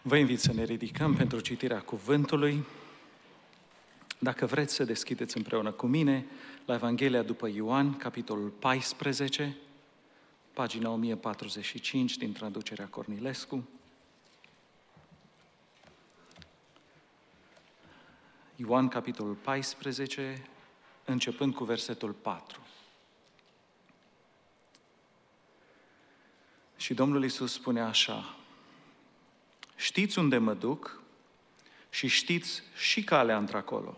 Vă invit să ne ridicăm pentru citirea cuvântului. Dacă vreți să deschideți împreună cu mine la Evanghelia după Ioan, capitolul 14, pagina 1045 din traducerea Cornilescu. Ioan, capitolul 14, începând cu versetul 4. Și Domnul Iisus spune așa: știți unde mă duc și știți și calea într-acolo.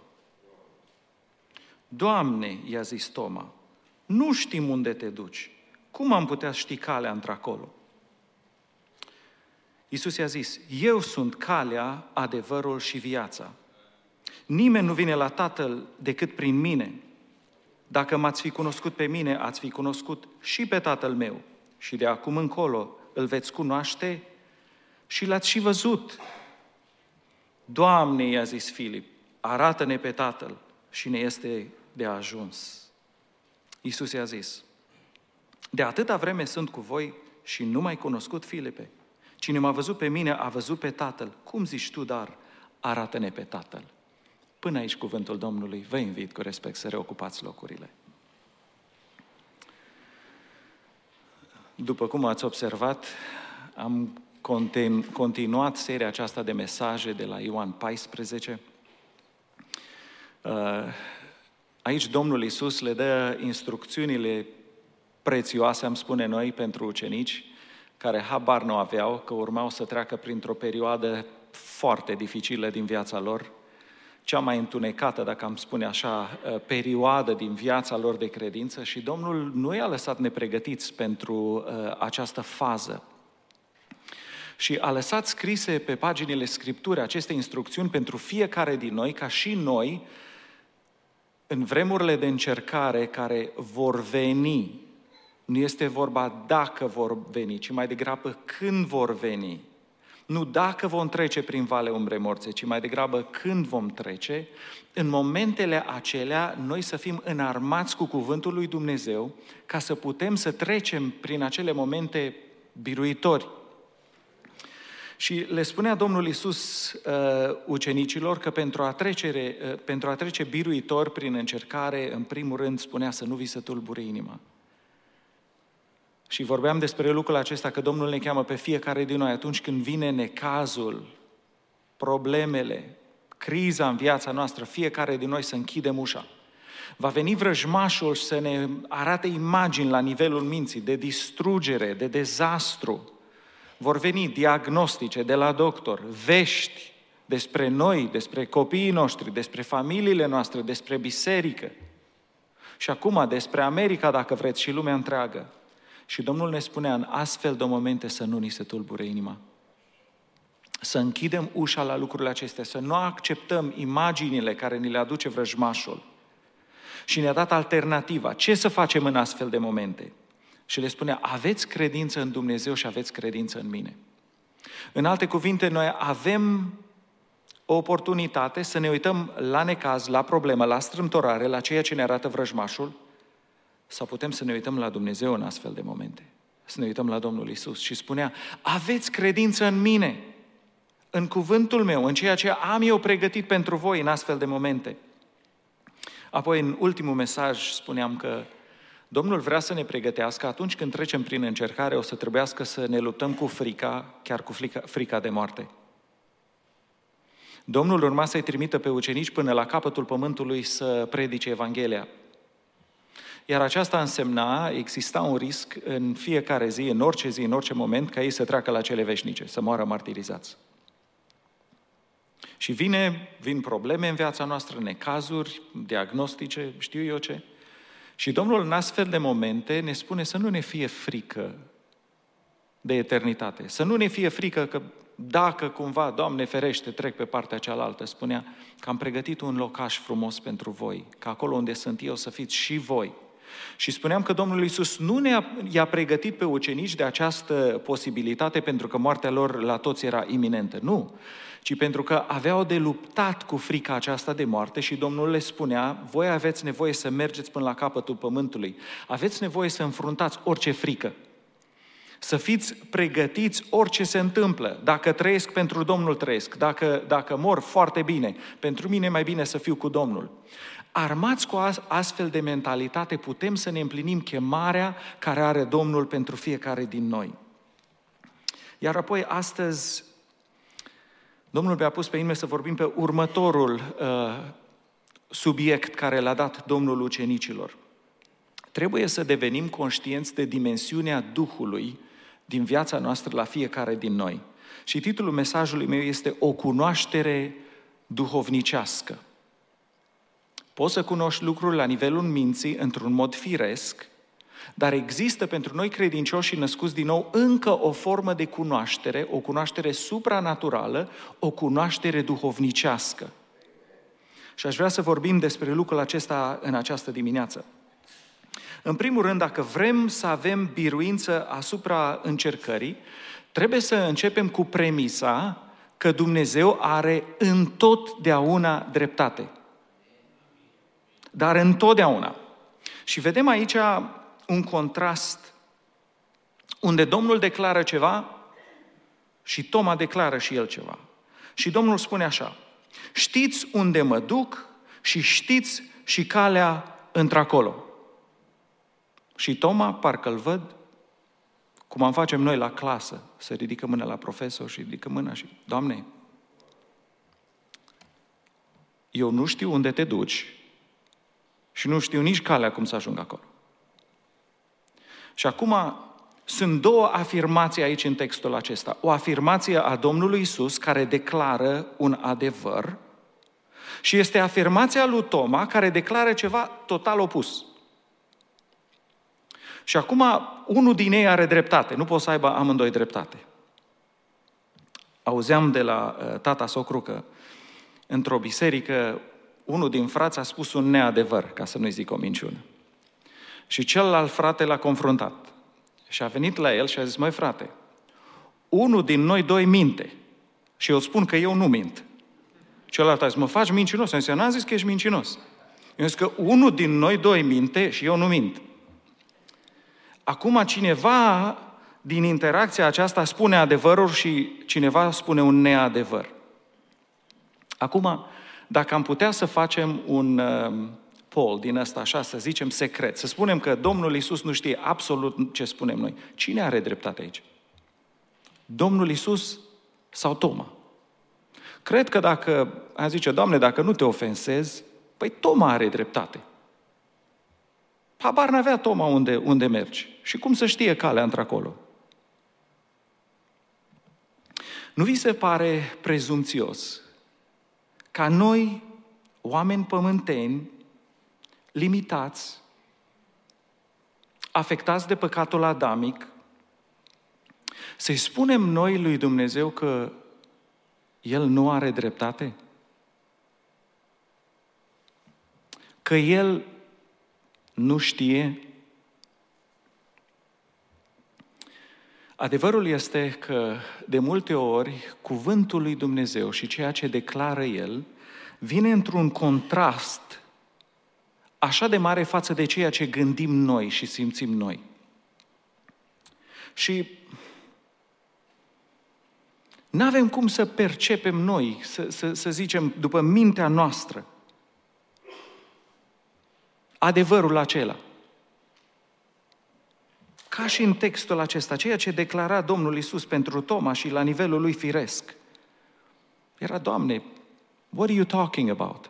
Doamne, i-a zis Toma, nu știm unde te duci. Cum am putea ști calea într-acolo? Iisus i-a zis: eu sunt calea, adevărul și viața. Nimeni nu vine la Tatăl decât prin mine. Dacă m-ați fi cunoscut pe mine, ați fi cunoscut și pe Tatăl meu. Și de acum încolo îl veți cunoaște și l-ați și văzut. Doamne, i-a zis Filip, arată-ne pe Tatăl și ne este de ajuns. Iisus i-a zis: de atâta vreme sunt cu voi și nu m-ai cunoscut, Filipe? Cine m-a văzut pe mine a văzut pe Tatăl. Cum zici tu, dar arată-ne pe Tatăl? Până aici cuvântul Domnului. Vă invit cu respect să reocupați locurile. După cum ați observat, am continuat seria aceasta de mesaje de la Ioan 14. Aici Domnul Iisus le dă instrucțiunile prețioase, am spune noi, pentru ucenici, care habar nu aveau că urmau să treacă printr-o perioadă foarte dificilă din viața lor, cea mai întunecată, dacă am spune așa, perioadă din viața lor de credință, și Domnul nu i-a lăsat nepregătiți pentru această fază. Și a lăsat scrise pe paginile Scripturii aceste instrucțiuni pentru fiecare din noi, ca și noi, în vremurile de încercare care vor veni. Nu este vorba dacă vor veni, ci mai degrabă când vor veni. Nu dacă vom trece prin vale umbre morțe, ci mai degrabă când vom trece. În momentele acelea, noi să fim înarmați cu cuvântul lui Dumnezeu, ca să putem să trecem prin acele momente biruitori. Și le spunea Domnul Iisus ucenicilor că pentru a trece biruitor prin încercare, în primul rând spunea să nu vi se tulbure inima. Și vorbeam despre lucrul acesta, că Domnul ne cheamă pe fiecare din noi atunci când vine necazul, problemele, criza în viața noastră, fiecare din noi să închidem ușa. Va veni vrăjmașul să ne arate imagini la nivelul minții de distrugere, de dezastru. Vor veni diagnostice de la doctor, vești despre noi, despre copiii noștri, despre familiile noastre, despre biserică. Și acum despre America, dacă vreți, și lumea întreagă. Și Domnul ne spunea în astfel de momente să nu ni se tulbure inima. Să închidem ușa la lucrurile acestea, să nu acceptăm imaginile care ni le aduce vrăjmașul. Și ne-a dat alternativa. Ce să facem în astfel de momente? Și le spunea: aveți credință în Dumnezeu și aveți credință în mine. În alte cuvinte, noi avem o oportunitate să ne uităm la necaz, la problemă, la strâmtorare, la ceea ce ne arată vrăjmașul, sau putem să ne uităm la Dumnezeu în astfel de momente. Să ne uităm la Domnul Iisus. Și spunea: aveți credință în mine, în cuvântul meu, în ceea ce am eu pregătit pentru voi în astfel de momente. Apoi, în ultimul mesaj, spuneam că Domnul vrea să ne pregătească atunci când trecem prin încercare, o să trebuiască să ne luptăm cu frica, chiar cu frica de moarte. Domnul urma să-i trimită pe ucenici până la capătul pământului să predice Evanghelia. Iar aceasta însemna, exista un risc în fiecare zi, în orice moment, ca ei să treacă la cele veșnice, să moară martirizați. Și vin probleme în viața noastră, necazuri, diagnostice, știu eu ce. Și Domnul în astfel de momente ne spune să nu ne fie frică de eternitate, să nu ne fie frică că dacă cumva, Doamne ferește, trec pe partea cealaltă. Spunea că am pregătit un locaș frumos pentru voi, că acolo unde sunt eu să fiți și voi. Și spuneam că Domnul Iisus nu i-a pregătit pe ucenici de această posibilitate pentru că moartea lor la toți era iminentă. Nu, ci pentru că aveau de luptat cu frica aceasta de moarte și Domnul le spunea: voi aveți nevoie să mergeți până la capătul pământului. Aveți nevoie să înfruntați orice frică. Să fiți pregătiți orice se întâmplă. Dacă trăiesc, pentru Domnul trăiesc. Dacă mor, foarte bine. Pentru mine e mai bine să fiu cu Domnul. Armați cu astfel de mentalitate, putem să ne împlinim chemarea care are Domnul pentru fiecare din noi. Iar apoi, astăzi, Domnul mi-a pus pe inimă să vorbim pe următorul subiect care l-a dat Domnul ucenicilor. Trebuie să devenim conștienți de dimensiunea Duhului din viața noastră la fiecare din noi. Și titlul mesajului meu este O cunoaștere duhovnicească. Poți să cunoști lucruri la nivelul minții într-un mod firesc, dar există pentru noi credincioși și născuți din nou încă o formă de cunoaștere, o cunoaștere supranaturală, o cunoaștere duhovnicească. Și aș vrea să vorbim despre lucrul acesta în această dimineață. În primul rând, dacă vrem să avem biruință asupra încercării, trebuie să începem cu premisa că Dumnezeu are întotdeauna dreptate. Dar întotdeauna. Și vedem aici un contrast unde Domnul declară ceva și Toma declară și el ceva. Și Domnul spune așa: știți unde mă duc și știți și calea într-acolo. Și Toma, parcă-l văd, cum am facem noi la clasă, să ridică mâna la profesor și ridică mâna și: Doamne, eu nu știu unde te duci și nu știu nici calea cum să ajung acolo. Și acum sunt două afirmații aici în textul acesta. O afirmație a Domnului Iisus care declară un adevăr și este afirmația lui Toma care declară ceva total opus. Și acum unul din ei are dreptate, nu pot să aibă amândoi dreptate. Auzeam de la tata socru că într-o biserică unul din frați a spus un neadevăr, ca să nu-i zic o minciună. Și celălalt frate l-a confruntat. Și a venit la el și a zis: măi frate, unul din noi doi minte și eu spun că eu nu mint. Celălalt a zis: mă faci mincinos? Eu n-am zis că ești mincinos. Eu zis că unul din noi doi minte și eu nu mint. Acum cineva din interacția aceasta spune adevărul și cineva spune un neadevăr. Acum, dacă am putea să facem un poll din ăsta, așa, să zicem secret, să spunem că Domnul Iisus nu știe absolut ce spunem noi, cine are dreptate aici? Domnul Iisus sau Toma? Cred că dacă, a zice: Doamne, dacă nu te ofensezi, păi Toma are dreptate. Habar n-avea Toma unde mergi și cum să știe calea într-acolo. Nu vi se pare prezumțios ca noi, oameni pământeni, limitați, afectați de păcatul adamic, să-i spunem noi lui Dumnezeu că El nu are dreptate? Că El nu știe? Adevărul este că de multe ori cuvântul lui Dumnezeu și ceea ce declară El vine într-un contrast așa de mare față de ceea ce gândim noi și simțim noi. Și n-avem cum să percepem noi, să zicem, după mintea noastră, adevărul acela. Ca și în textul acesta, ceea ce declara Domnul Iisus pentru Toma și la nivelul lui firesc, era: Doamne, what are you talking about?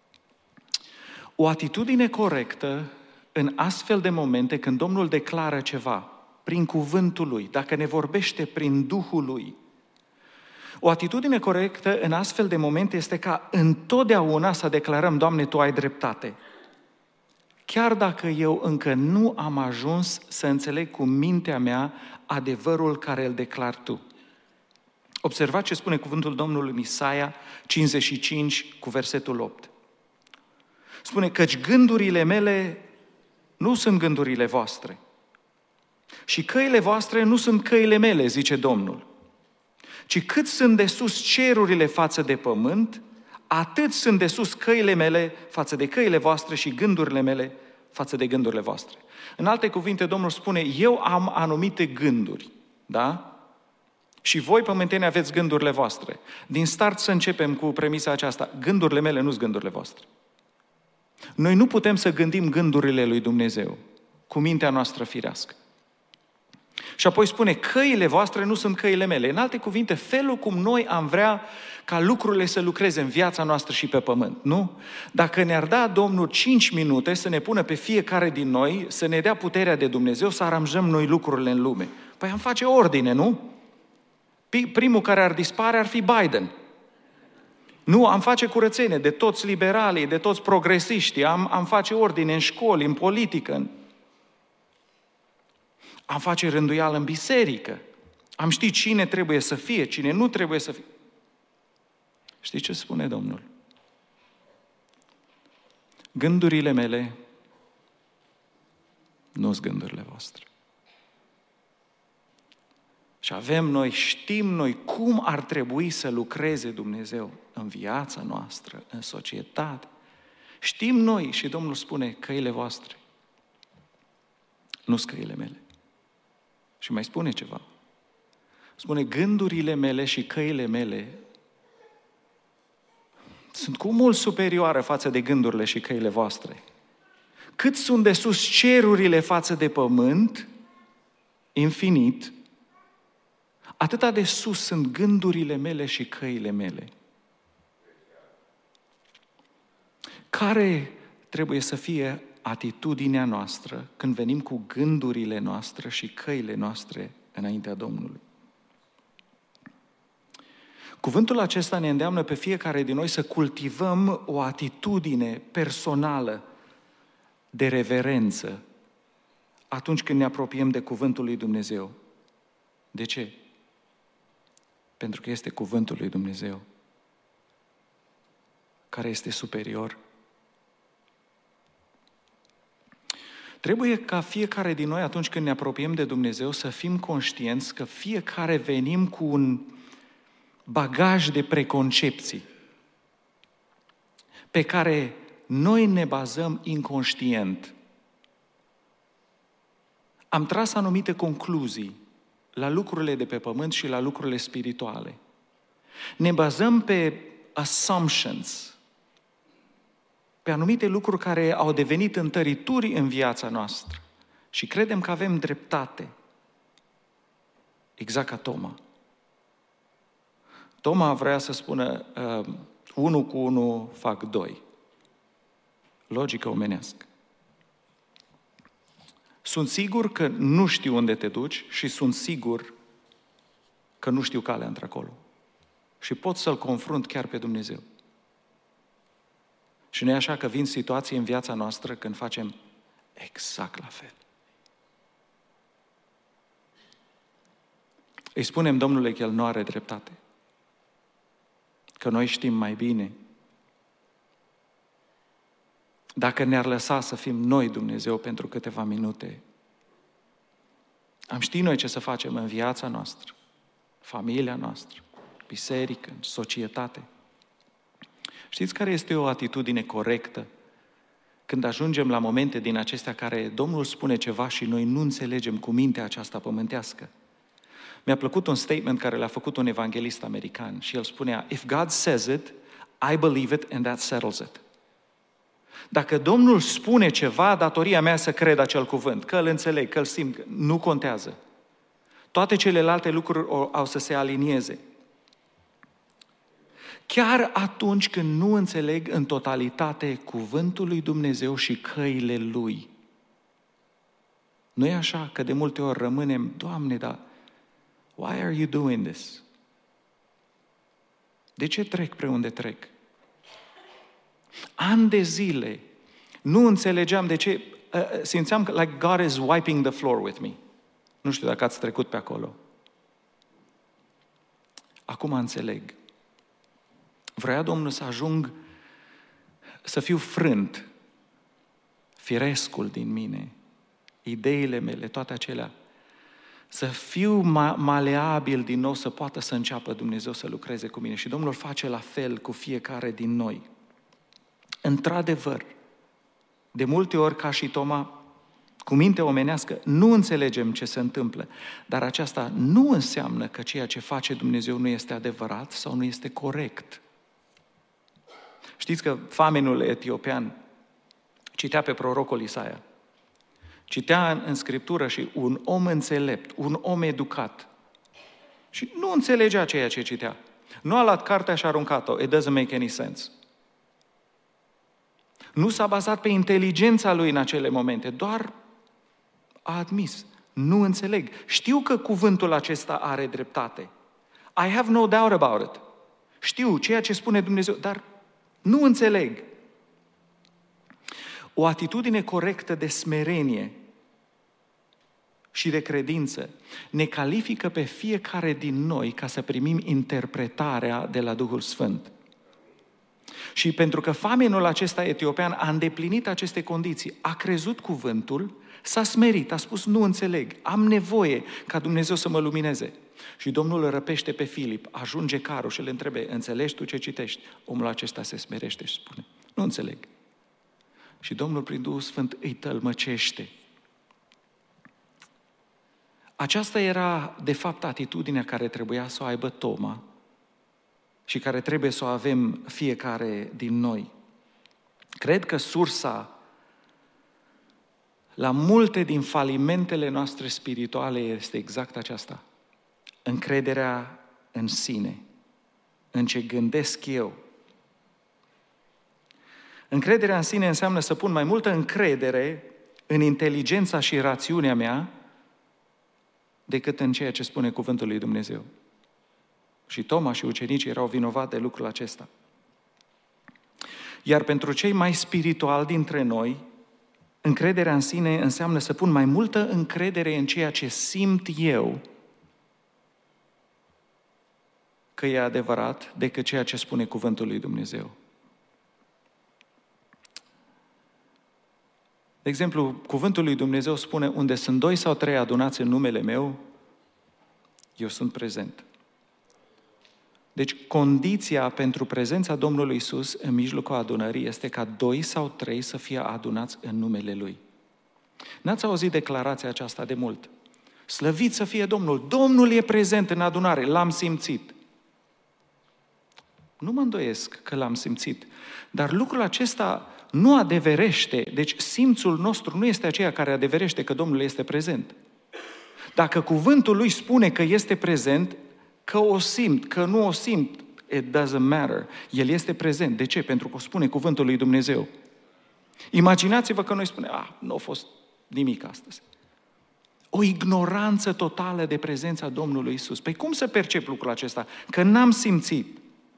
O atitudine corectă în astfel de momente când Domnul declară ceva prin cuvântul Lui, dacă ne vorbește prin Duhul Lui, o atitudine corectă în astfel de momente este ca întotdeauna să declarăm: Doamne, Tu ai dreptate. Chiar dacă eu încă nu am ajuns să înțeleg cu mintea mea adevărul care îl declar Tu. Observați ce spune cuvântul Domnului în Isaia 55 cu versetul 8. Spune: căci gândurile mele nu sunt gândurile voastre și căile voastre nu sunt căile mele, zice Domnul. Ci cât sunt de sus cerurile față de pământ, atât sunt de sus căile mele față de căile voastre și gândurile mele față de gândurile voastre. În alte cuvinte, Domnul spune: eu am anumite gânduri. Da? Și voi, pământeni, aveți gândurile voastre. Din start să începem cu premisa aceasta. Gândurile mele nu sunt gândurile voastre. Noi nu putem să gândim gândurile lui Dumnezeu cu mintea noastră firească. Și apoi spune, căile voastre nu sunt căile mele. În alte cuvinte, felul cum noi am vrea ca lucrurile să lucreze în viața noastră și pe pământ, nu? Dacă ne-ar da Domnul 5 minute să ne pună pe fiecare din noi, să ne dea puterea de Dumnezeu, să aranjăm noi lucrurile în lume. Păi am face ordine, nu? Primul care ar dispare ar fi Biden. Nu, am face curățenie de toți liberalii, de toți progresiștii, am face ordine în școli, în politică, am face rânduială în biserică, am ști cine trebuie să fie, cine nu trebuie să fie. Știi ce spune Domnul? Gândurile mele nu sunt gândurile voastre. Și știm noi cum ar trebui să lucreze Dumnezeu în viața noastră, în societate. Știm noi și Domnul spune, căile voastre nu sunt căile mele. Și mai spune ceva. Spune, gândurile mele și căile mele sunt cu mult superioare față de gândurile și căile voastre. Cât sunt de sus cerurile față de pământ, infinit, atâta de sus sunt gândurile mele și căile mele. Care trebuie să fie atitudinea noastră când venim cu gândurile noastre și căile noastre înaintea Domnului? Cuvântul acesta ne îndeamnă pe fiecare din noi să cultivăm o atitudine personală de reverență atunci când ne apropiem de cuvântul lui Dumnezeu. De ce? Pentru că este cuvântul lui Dumnezeu care este superior. Trebuie ca fiecare din noi, atunci când ne apropiem de Dumnezeu, să fim conștienți că fiecare venim cu un bagaj de preconcepții pe care noi ne bazăm inconștient. Am tras anumite concluzii la lucrurile de pe pământ și la lucrurile spirituale. Ne bazăm pe assumptions, pe anumite lucruri care au devenit întărituri în viața noastră și credem că avem dreptate. Exact ca Toma. Toma vrea să spună 1 cu 1 fac 2. Logică omenească. Sunt sigur că nu știu unde te duci și sunt sigur că nu știu calea într-acolo. Și pot să-L confrunt chiar pe Dumnezeu. Și nu e așa că vin situații în viața noastră când facem exact la fel. Îi spunem Domnului că El nu are dreptate. Că noi știm mai bine. Dacă ne-ar lăsa să fim noi Dumnezeu pentru câteva minute, am ști noi ce să facem în viața noastră, familia noastră, biserică, în societate. Știți care este o atitudine corectă când ajungem la momente din acestea care Domnul spune ceva și noi nu înțelegem cu mintea aceasta pământească? Mi-a plăcut un statement care l-a făcut un evanghelist american și el spunea, if God says it, I believe it and that settles it. Dacă Domnul spune ceva, datoria mea să cred acel cuvânt, că îl înțeleg, că îl simt, nu contează. Toate celelalte lucruri au să se alinieze. Chiar atunci când nu înțeleg în totalitate cuvântul lui Dumnezeu și căile Lui. Nu e așa că de multe ori rămânem, Doamne, dar why are you doing this? De ce trec pe unde trec? Ani de zile nu înțelegeam de ce, simțeam că like God is wiping the floor with me. Nu știu dacă ați trecut pe acolo. Acum înțeleg. Vrea Domnul să ajung să fiu frânt, firescul din mine, ideile mele, toate acelea, să fiu maleabil din nou, să poată să înceapă Dumnezeu să lucreze cu mine. Și Domnul face la fel cu fiecare din noi. Într-adevăr, de multe ori, ca și Toma, cu minte omenească, nu înțelegem ce se întâmplă, dar aceasta nu înseamnă că ceea ce face Dumnezeu nu este adevărat sau nu este corect. Știți că famenul etiopian citea pe prorocul Isaia, citea în Scriptură și un om înțelept, un om educat, și nu înțelegea ceea ce citea. Nu a luat cartea și a aruncat-o. It doesn't make any sense. Nu s-a bazat pe inteligența lui în acele momente, doar a admis. Nu înțeleg. Știu că cuvântul acesta are dreptate. I have no doubt about it. Știu ceea ce spune Dumnezeu, dar nu înțeleg. O atitudine corectă de smerenie și de credință ne califică pe fiecare din noi ca să primim interpretarea de la Duhul Sfânt. Și pentru că famenul acesta etiopian a îndeplinit aceste condiții, a crezut cuvântul, s-a smerit, a spus, nu înțeleg, am nevoie ca Dumnezeu să mă lumineze. Și Domnul îl răpește pe Filip, ajunge carul și îl întrebe, înțelegi tu ce citești? Omul acesta se smerește și spune, nu înțeleg. Și Domnul prin Duhul Sfânt îi tălmăcește. Aceasta era, de fapt, atitudinea care trebuia să o aibă Toma și care trebuie să o avem fiecare din noi. Cred că sursa la multe din falimentele noastre spirituale este exact aceasta. Încrederea în sine, în ce gândesc eu. Încrederea în sine înseamnă să pun mai multă încredere în inteligența și rațiunea mea decât în ceea ce spune cuvântul lui Dumnezeu. Și Toma și ucenicii erau vinovați de lucrul acesta. Iar pentru cei mai spirituali dintre noi, încrederea în sine înseamnă să pun mai multă încredere în ceea ce simt eu că e adevărat decât ceea ce spune cuvântul lui Dumnezeu. De exemplu, cuvântul lui Dumnezeu spune, unde sunt 2 sau 3 adunați în numele meu, eu sunt prezent. Deci, condiția pentru prezența Domnului Iisus în mijlocul adunării este ca 2 sau 3 să fie adunați în numele Lui. N-ați auzit declarația aceasta de mult? Slăvit să fie Domnul! Domnul e prezent în adunare, l-am simțit. Nu mă îndoiesc că l-am simțit, dar lucrul acesta nu adeverește, deci simțul nostru nu este aceea care adeverește că Domnul este prezent. Dacă cuvântul Lui spune că este prezent, că o simt, că nu o simt, it doesn't matter. El este prezent. De ce? Pentru că o spune cuvântul lui Dumnezeu. Imaginați-vă că noi spunem, nu a fost nimic astăzi. O ignoranță totală de prezența Domnului Iisus. Păi cum să percep lucrul acesta? Că n-am simțit.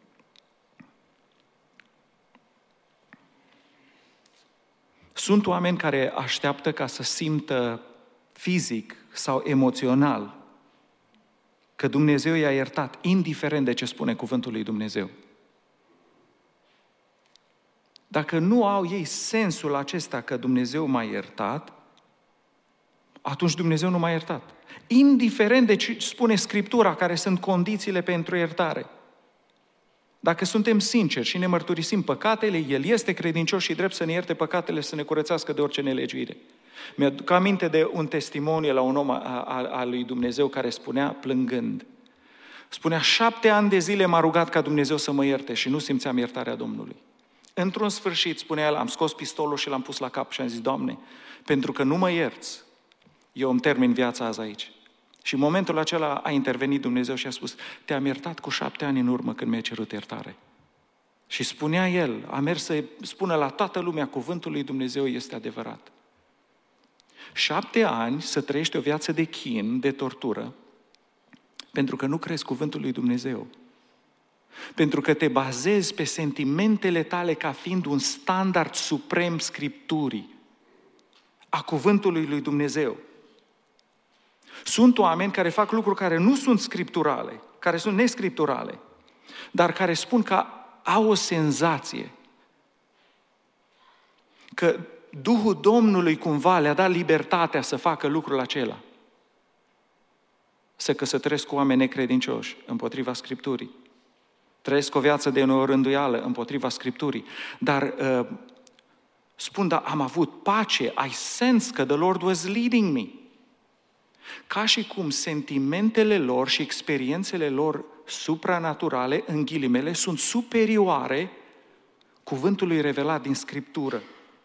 Sunt oameni care așteaptă ca să simtă fizic sau emoțional că Dumnezeu i-a iertat, indiferent de ce spune cuvântul lui Dumnezeu. Dacă nu au ei sensul acesta că Dumnezeu m-a iertat, atunci Dumnezeu nu m-a iertat. Indiferent de ce spune Scriptura, care sunt condițiile pentru iertare. Dacă suntem sinceri și ne mărturisim păcatele, El este credincios și drept să ne ierte păcatele, să ne curățească de orice nelegiuire. Mi-aduc aminte de un testimoniu la un om al lui Dumnezeu care spunea, plângând, spunea, 7 ani de zile m-a rugat ca Dumnezeu să mă ierte și nu simțeam iertarea Domnului. Într-un sfârșit, spunea el, am scos pistolul și l-am pus la cap și am zis, Doamne, pentru că nu mă ierți, eu îmi termin viața azi aici. Și în momentul acela a intervenit Dumnezeu și a spus, te-am iertat cu 7 ani în urmă când mi-ai cerut iertare. Și spunea el, a mers să spună la toată lumea, cuvântul lui Dumnezeu este adevărat. 7 ani să trăiești o viață de chin, de tortură, pentru că nu crezi cuvântul lui Dumnezeu. Pentru că te bazezi pe sentimentele tale ca fiind un standard suprem Scripturii, a cuvântului lui Dumnezeu. Sunt oameni care fac lucruri care nu sunt scripturale, care sunt nescripturale, dar care spun că au o senzație că Duhul Domnului cumva le-a dat libertatea să facă lucrul acela. Se căsătoresc cu oameni necredincioși împotriva Scripturii. Trăiesc o viață de neorânduială împotriva Scripturii. Dar spun, dar am avut pace, I sensed că the Lord was leading me. Ca și cum sentimentele lor și experiențele lor supranaturale, în ghilimele, sunt superioare cuvântului revelat din Scriptură.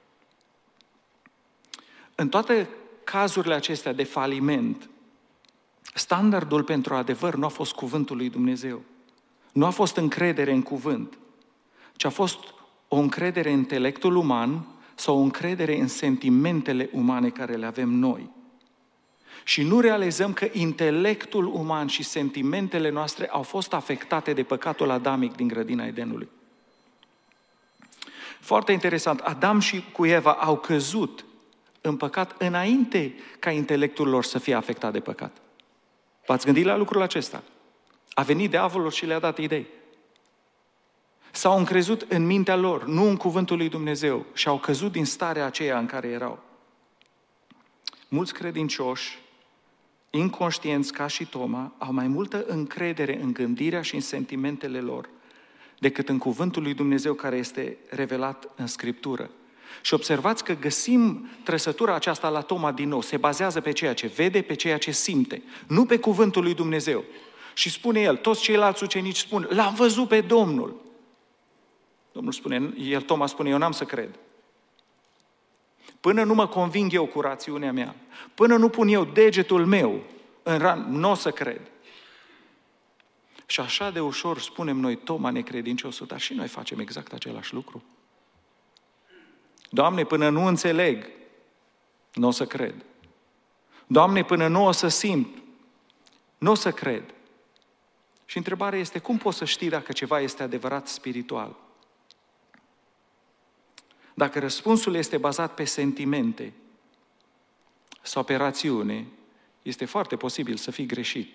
În toate cazurile acestea de faliment, standardul pentru adevăr nu a fost cuvântul lui Dumnezeu. Nu a fost încredere în cuvânt, ci a fost o încredere în intelectul uman sau o încredere în sentimentele umane care le avem noi. Și nu realizăm că intelectul uman și sentimentele noastre au fost afectate de păcatul adamic din grădina Edenului. Foarte interesant, Adam și cu Eva au căzut în păcat înainte ca intelectul lor să fie afectat de păcat. V-ați gândit la lucrul acesta? A venit diavolul și le-a dat idei. S-au încrezut în mintea lor, nu în cuvântul lui Dumnezeu, și au căzut din starea aceea în care erau. Mulți credincioși, inconștienți ca și Toma, au mai multă încredere în gândirea și în sentimentele lor decât în cuvântul lui Dumnezeu care este revelat în Scriptură. Și observați că găsim trăsătura aceasta la Toma din nou. Se bazează pe ceea ce vede, pe ceea ce simte, nu pe cuvântul lui Dumnezeu. Și spune el, toți ceilalți ucenici spun, l-am văzut pe Domnul. Toma spune, eu n-am să cred. Până nu mă conving eu cu rațiunea mea, până nu pun eu degetul meu în ran, nu o să cred. Și așa de ușor spunem noi, Toma necredinciosul, dar și noi facem exact același lucru. Doamne, până nu înțeleg, nu o să cred. Doamne, până nu o să simt, nu o să cred. Și întrebarea este, cum poți să știi dacă ceva este adevărat spiritual? Dacă răspunsul este bazat pe sentimente sau pe rațiune, este foarte posibil să fii greșit.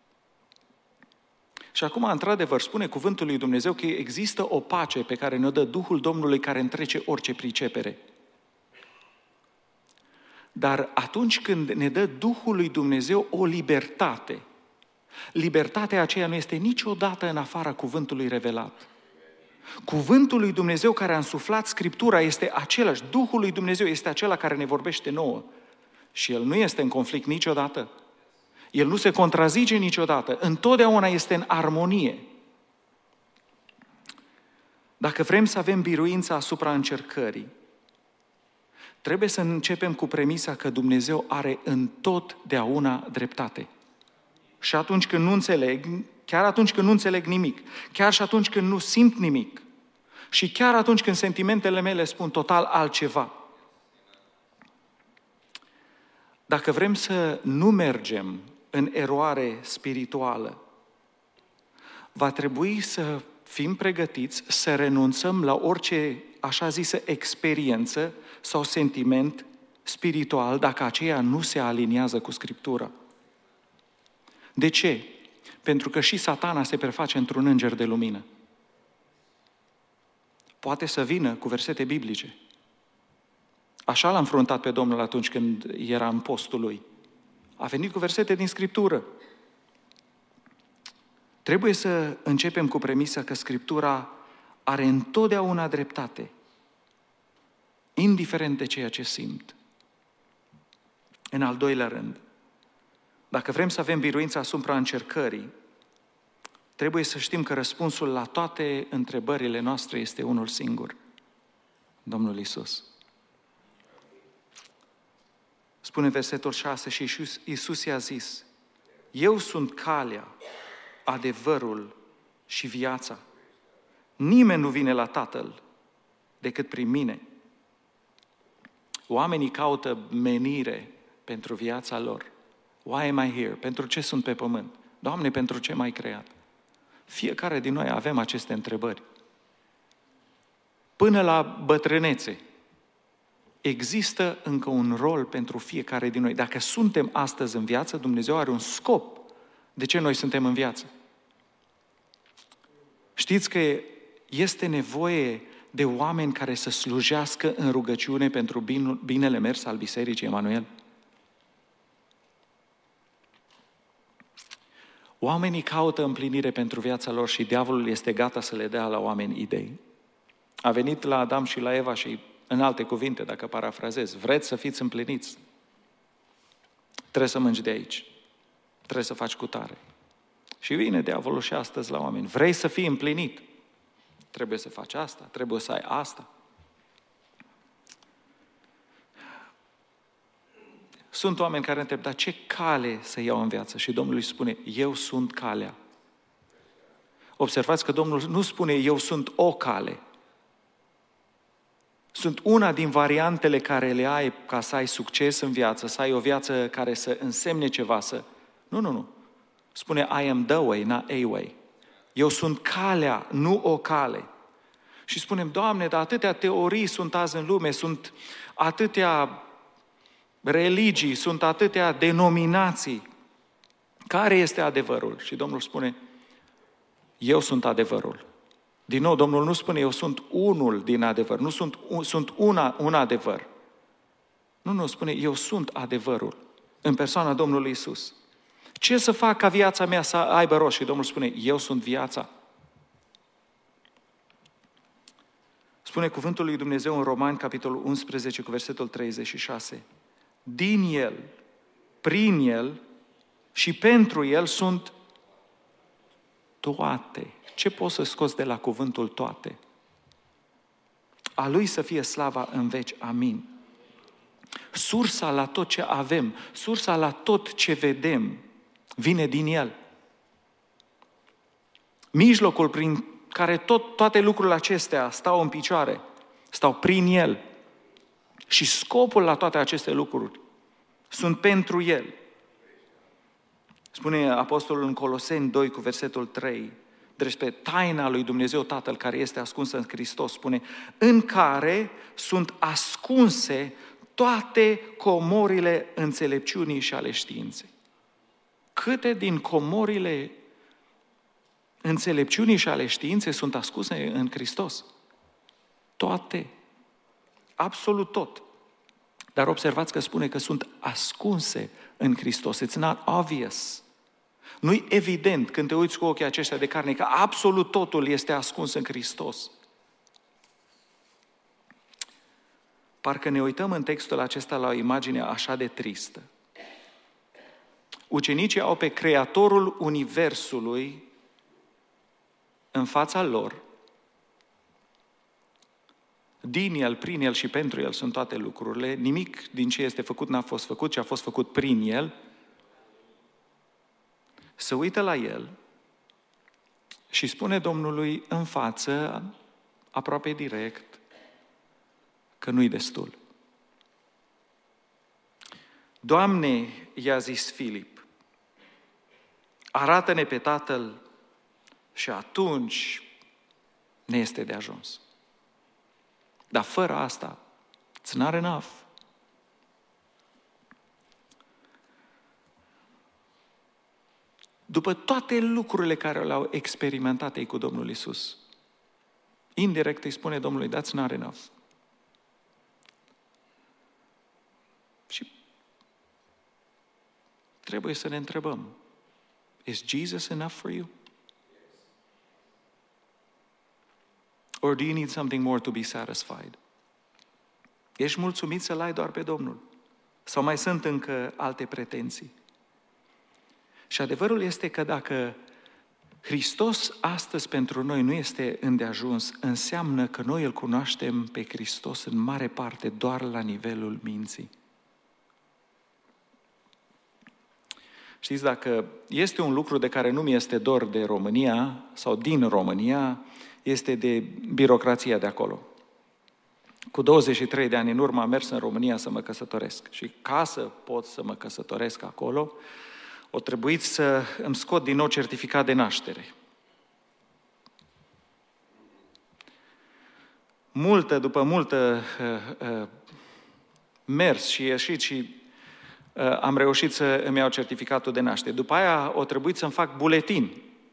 Și acum, într-adevăr, spune cuvântul lui Dumnezeu că există o pace pe care ne-o dă Duhul Domnului care întrece orice pricepere. Dar atunci când ne dă Duhul lui Dumnezeu o libertate, libertatea aceea nu este niciodată în afara cuvântului revelat. Cuvântul lui Dumnezeu care a însuflat Scriptura este același, Duhul lui Dumnezeu este acela care ne vorbește nouă. Și El nu este în conflict niciodată. El nu se contrazice niciodată, întotdeauna este în armonie. Dacă vrem să avem biruința asupra încercării, trebuie să începem cu premisa că Dumnezeu are întotdeauna dreptate. Și atunci când nu înțeleg, chiar atunci când nu înțeleg nimic, chiar și atunci când nu simt nimic, și chiar atunci când sentimentele mele spun total altceva. Dacă vrem să nu mergem în eroare spirituală, va trebui să fim pregătiți să renunțăm la orice, așa zisă, experiență sau sentiment spiritual dacă aceea nu se aliniază cu Scriptura. De ce? Pentru că și Satana se preface într-un înger de lumină. Poate să vină cu versete biblice. Așa l-a înfruntat pe Domnul atunci când era în postul lui. A venit cu versete din Scriptură. Trebuie să începem cu premisa că Scriptura are întotdeauna dreptate, indiferent de ceea ce simt. În al doilea rând, dacă vrem să avem biruința asupra încercării, trebuie să știm că răspunsul la toate întrebările noastre este unul singur. Domnul Iisus. Spune versetul 6, și Iisus i-a zis, eu sunt calea, adevărul și viața. Nimeni nu vine la Tatăl decât prin mine. Oamenii caută menire pentru viața lor. Why am I here? Pentru ce sunt pe pământ? Doamne, pentru ce m-ai creat? Fiecare din noi avem aceste întrebări. Până la bătrânețe, există încă un rol pentru fiecare din noi. Dacă suntem astăzi în viață, Dumnezeu are un scop de ce noi suntem în viață. Știți că este nevoie de oameni care să slujească în rugăciune pentru binele mers al Bisericii Emanuel? Oamenii caută împlinire pentru viața lor și diavolul este gata să le dea la oameni idei. A venit la Adam și la Eva și În alte cuvinte, dacă parafrazez, vreți să fiți împliniți? Trebuie să mângi de aici. Trebuie să faci cutare. Și vine diavolul și astăzi la oameni. Vrei să fii împlinit? Trebuie să faci asta, trebuie să ai asta. Sunt oameni care întreb, dar ce cale să iau în viață? Și Domnul îi spune, eu sunt calea. Observați că Domnul nu spune, eu sunt o cale. Sunt una din variantele care le ai ca să ai succes în viață, să ai o viață care să însemne ceva, să... Nu. Spune, I am the way, not a way. Eu sunt calea, nu o cale. Și spunem, Doamne, dar atâtea teorii sunt azi în lume, sunt atâtea religii, sunt atâtea denominații. Care este adevărul? Și Domnul spune, eu sunt adevărul. Din nou, Domnul nu spune, eu sunt unul din adevăr, nu sunt un adevăr. Nu, spune, eu sunt adevărul, în persoana Domnului Iisus. Ce să fac ca viața mea să aibă rost? Și Domnul spune, eu sunt viața. Spune cuvântul lui Dumnezeu în Romani, capitolul 11, cu versetul 36. Din El, prin El și pentru El sunt toate. Ce poți să scoți de la cuvântul toate? A Lui să fie slava în veci. Amin. Sursa la tot ce avem, sursa la tot ce vedem, vine din El. Mijlocul prin care toate lucrurile acestea stau în picioare, stau prin El. Și scopul la toate aceste lucruri sunt pentru El. Spune Apostolul în Coloseni 2 cu versetul 3, despre taina lui Dumnezeu Tatăl care este ascunsă în Hristos, spune, în care sunt ascunse toate comorile înțelepciunii și ale științei. Câte din comorile înțelepciunii și ale științei sunt ascunse în Hristos? Toate. Absolut tot. Dar observați că spune că sunt ascunse în Hristos. It's not obvious. Nu-i evident când te uiți cu ochii aceștia de carne că absolut totul este ascuns în Hristos. Parcă ne uităm în textul acesta la o imagine așa de tristă. Ucenicii au pe Creatorul Universului în fața lor. Din El, prin El și pentru El sunt toate lucrurile. Nimic din ce este făcut n-a fost făcut, ci a fost făcut prin El. Se uită la El și spune Domnului în față, aproape direct, că nu-i destul. Doamne, i-a zis Filip, arată-ne pe Tatăl și atunci ne este de ajuns. Dar fără asta, it's not enough. După toate lucrurile care le-au experimentat ei cu Domnul Iisus, indirect îi spune Domnului, that's not enough. Și trebuie să ne întrebăm, is Jesus enough for you? Or do you need something more to be satisfied? Ești mulțumit să-L ai doar pe Domnul? Sau mai sunt încă alte pretenții? Și adevărul este că dacă Hristos astăzi pentru noi nu este îndeajuns, înseamnă că noi îl cunoaștem pe Hristos în mare parte doar la nivelul minții. Știți, dacă este un lucru de care nu mi este dor de România sau din România, este de birocrația de acolo. Cu 23 de ani în urmă am mers în România să mă căsătoresc. Și ca să pot să mă căsătoresc acolo, o trebuit să îmi scot din nou certificat de naștere. După multă mers și ieșit și am reușit să îmi iau certificatul de naștere. După aia o trebuit să-mi fac buletin.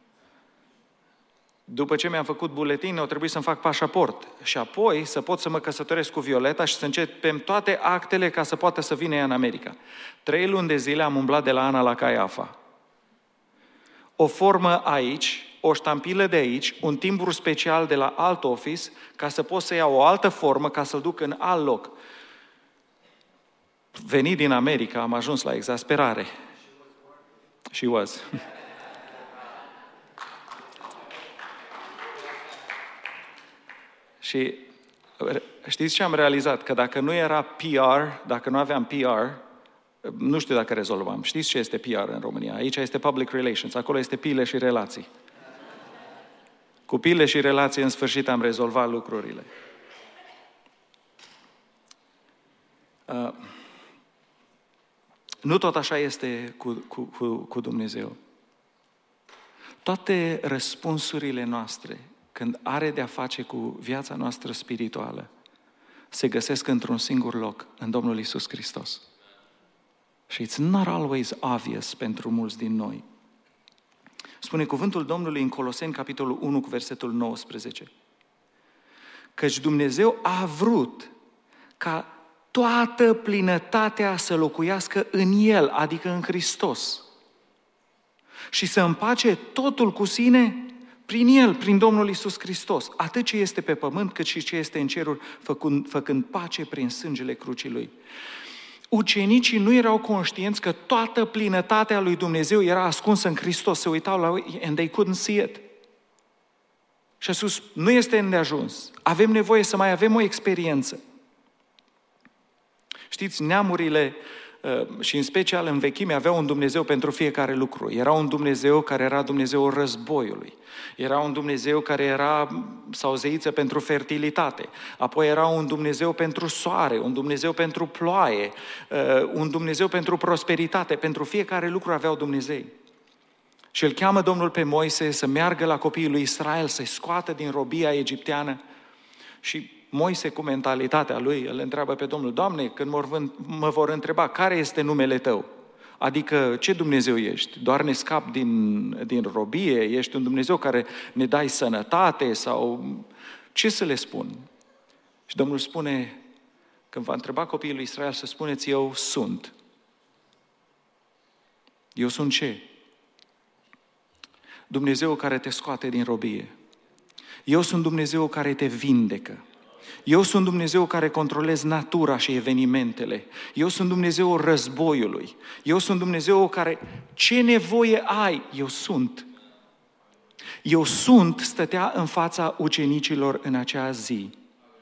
După ce mi-am făcut buletin, o trebuit să-mi fac pașaport. Și apoi să pot să mă căsătoresc cu Violeta și să începem toate actele ca să poată să vină ea în America. 3 luni de zile am umblat de la Ana la Caiafa. O formă aici, o ștampilă de aici, un timbru special de la alt office, ca să pot să iau o altă formă, ca să-l duc în alt loc. Venit din America, am ajuns la exasperare. She was. Și știți ce am realizat? Că dacă nu era PR, dacă nu aveam PR, nu știu dacă rezolvam. Știți ce este PR în România? Aici este public relations, acolo este pile și relații. Cu pile și relații, în sfârșit, am rezolvat lucrurile. Nu tot așa este cu Dumnezeu. Toate răspunsurile noastre, când are de-a face cu viața noastră spirituală, se găsesc într-un singur loc, în Domnul Iisus Hristos. Și it's not always obvious pentru mulți din noi. Spune cuvântul Domnului în Coloseni, capitolul 1, cu versetul 19. Căci Dumnezeu a vrut ca toată plinătatea să locuiască în El, adică în Hristos. Și să împace totul cu sine prin El, prin Domnul Iisus Hristos. Atât ce este pe pământ, cât și ce este în ceruri, făcând pace prin sângele crucii Lui. Ucenicii nu erau conștienți că toată plinătatea lui Dumnezeu era ascunsă în Hristos. Se uitau la ei and they couldn't see it. Și a spus, nu este îndeajuns. Avem nevoie să mai avem o experiență. Știți, neamurile și în special în vechime aveau un Dumnezeu pentru fiecare lucru. Era un Dumnezeu care era Dumnezeul războiului. Era un Dumnezeu care era sau zeiță pentru fertilitate. Apoi era un Dumnezeu pentru soare, un Dumnezeu pentru ploaie, un Dumnezeu pentru prosperitate. Pentru fiecare lucru aveau Dumnezei. Și îl cheamă Domnul pe Moise să meargă la copiii lui Israel, să-i scoată din robia egipteană. Și Moise, cu mentalitatea lui, îl întreabă pe Domnul, Doamne, când mă vor întreba care este numele Tău, adică ce Dumnezeu ești? Doar ne scap din robie? Ești un Dumnezeu care ne dai sănătate? Sau ce să le spun? Și Domnul spune, când va întreba copiii lui Israel, să spuneți, eu sunt. Eu sunt ce? Dumnezeu care te scoate din robie. Eu sunt Dumnezeu care te vindecă. Eu sunt Dumnezeu care controlez natura și evenimentele. Eu sunt Dumnezeul războiului. Eu sunt Dumnezeu care, ce nevoie ai? Eu sunt. Eu sunt, stătea în fața ucenicilor în acea zi.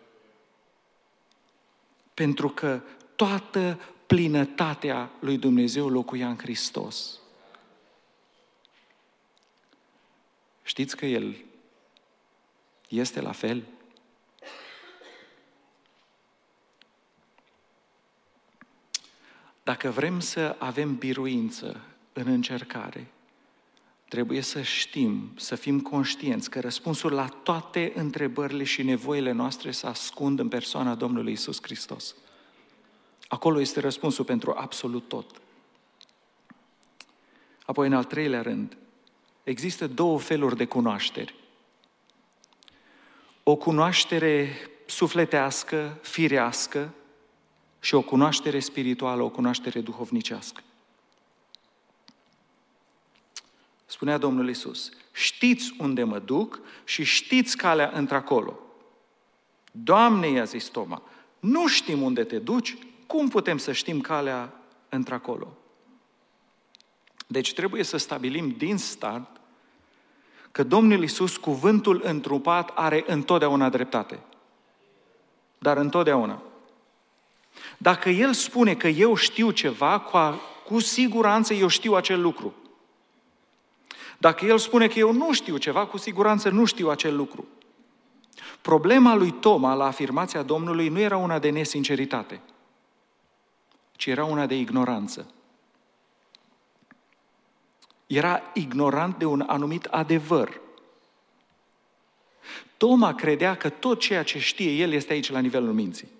Pentru că toată plinătatea lui Dumnezeu locuia în Hristos. Știți că El este la fel? Dacă vrem să avem biruință în încercare, trebuie să știm, să fim conștienți că răspunsul la toate întrebările și nevoile noastre se ascund în persoana Domnului Iisus Hristos. Acolo este răspunsul pentru absolut tot. Apoi, în al treilea rând, există două feluri de cunoaștere. O cunoaștere sufletească, firească, și o cunoaștere spirituală, o cunoaștere duhovnicească. Spunea Domnul Iisus, știți unde mă duc și știți calea într-acolo. Doamne, i-a zis Toma, nu știm unde te duci, cum putem să știm calea într-acolo? Deci trebuie să stabilim din start că Domnul Iisus, cuvântul întrupat, are întotdeauna dreptate. Dar întotdeauna. Dacă El spune că eu știu ceva, cu siguranță eu știu acel lucru. Dacă El spune că eu nu știu ceva, cu siguranță nu știu acel lucru. Problema lui Toma la afirmația Domnului nu era una de nesinceritate, ci era una de ignoranță. Era ignorant de un anumit adevăr. Toma credea că tot ceea ce știe el este aici la nivelul minții.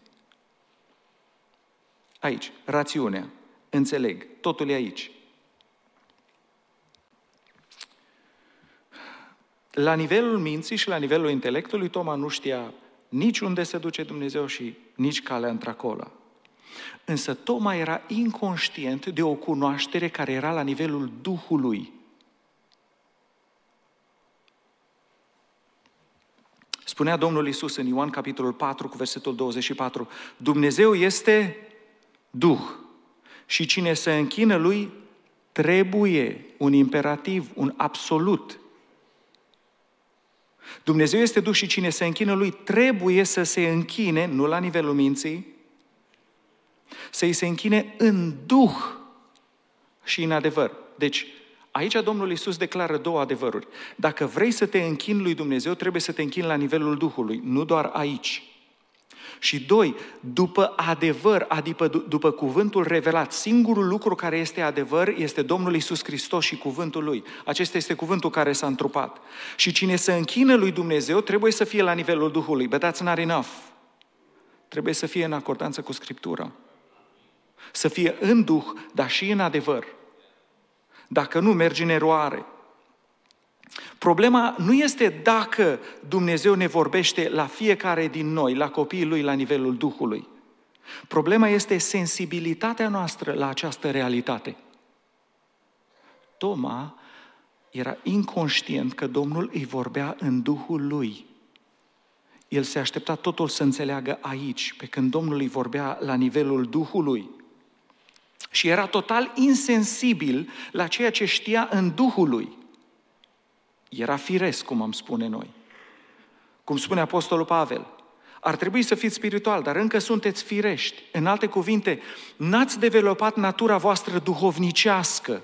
Aici, rațiunea, înțeleg, totul e aici. La nivelul minții și la nivelul intelectului, Toma nu știa nici unde se duce Dumnezeu și nici calea într-acolo. Însă Toma era inconștient de o cunoaștere care era la nivelul Duhului. Spunea Domnul Iisus în Ioan capitolul 4 cu versetul 24, Dumnezeu este Duh și cine se închină Lui trebuie, un imperativ, un absolut. Dumnezeu este Duh și cine se închină Lui trebuie să se închine, nu la nivelul minții, să-i se închine în Duh și în adevăr. Deci, aici Domnul Iisus declară două adevăruri. Dacă vrei să te închini lui Dumnezeu, trebuie să te închini la nivelul Duhului, nu doar aici. Și doi, după adevăr, adică după cuvântul revelat, singurul lucru care este adevăr este Domnul Iisus Hristos și cuvântul Lui. Acesta este cuvântul care s-a întrupat. Și cine se închină lui Dumnezeu trebuie să fie la nivelul Duhului. But that's not enough. Trebuie să fie în acordanță cu Scriptura. Să fie în Duh, dar și în adevăr. Dacă nu, mergi în eroare. Problema nu este dacă Dumnezeu ne vorbește la fiecare din noi, la copiii Lui, la nivelul Duhului. Problema este sensibilitatea noastră la această realitate. Toma era inconștient că Domnul îi vorbea în Duhul Lui. El se aștepta totul să înțeleagă aici, pe când Domnul îi vorbea la nivelul Duhului. Și era total insensibil la ceea ce știa în Duhul Lui. Era firesc, cum am spune noi. Cum spune Apostolul Pavel, ar trebui să fiți spiritual, dar încă sunteți firești. În alte cuvinte, n-ați dezvoltat natura voastră duhovnicească.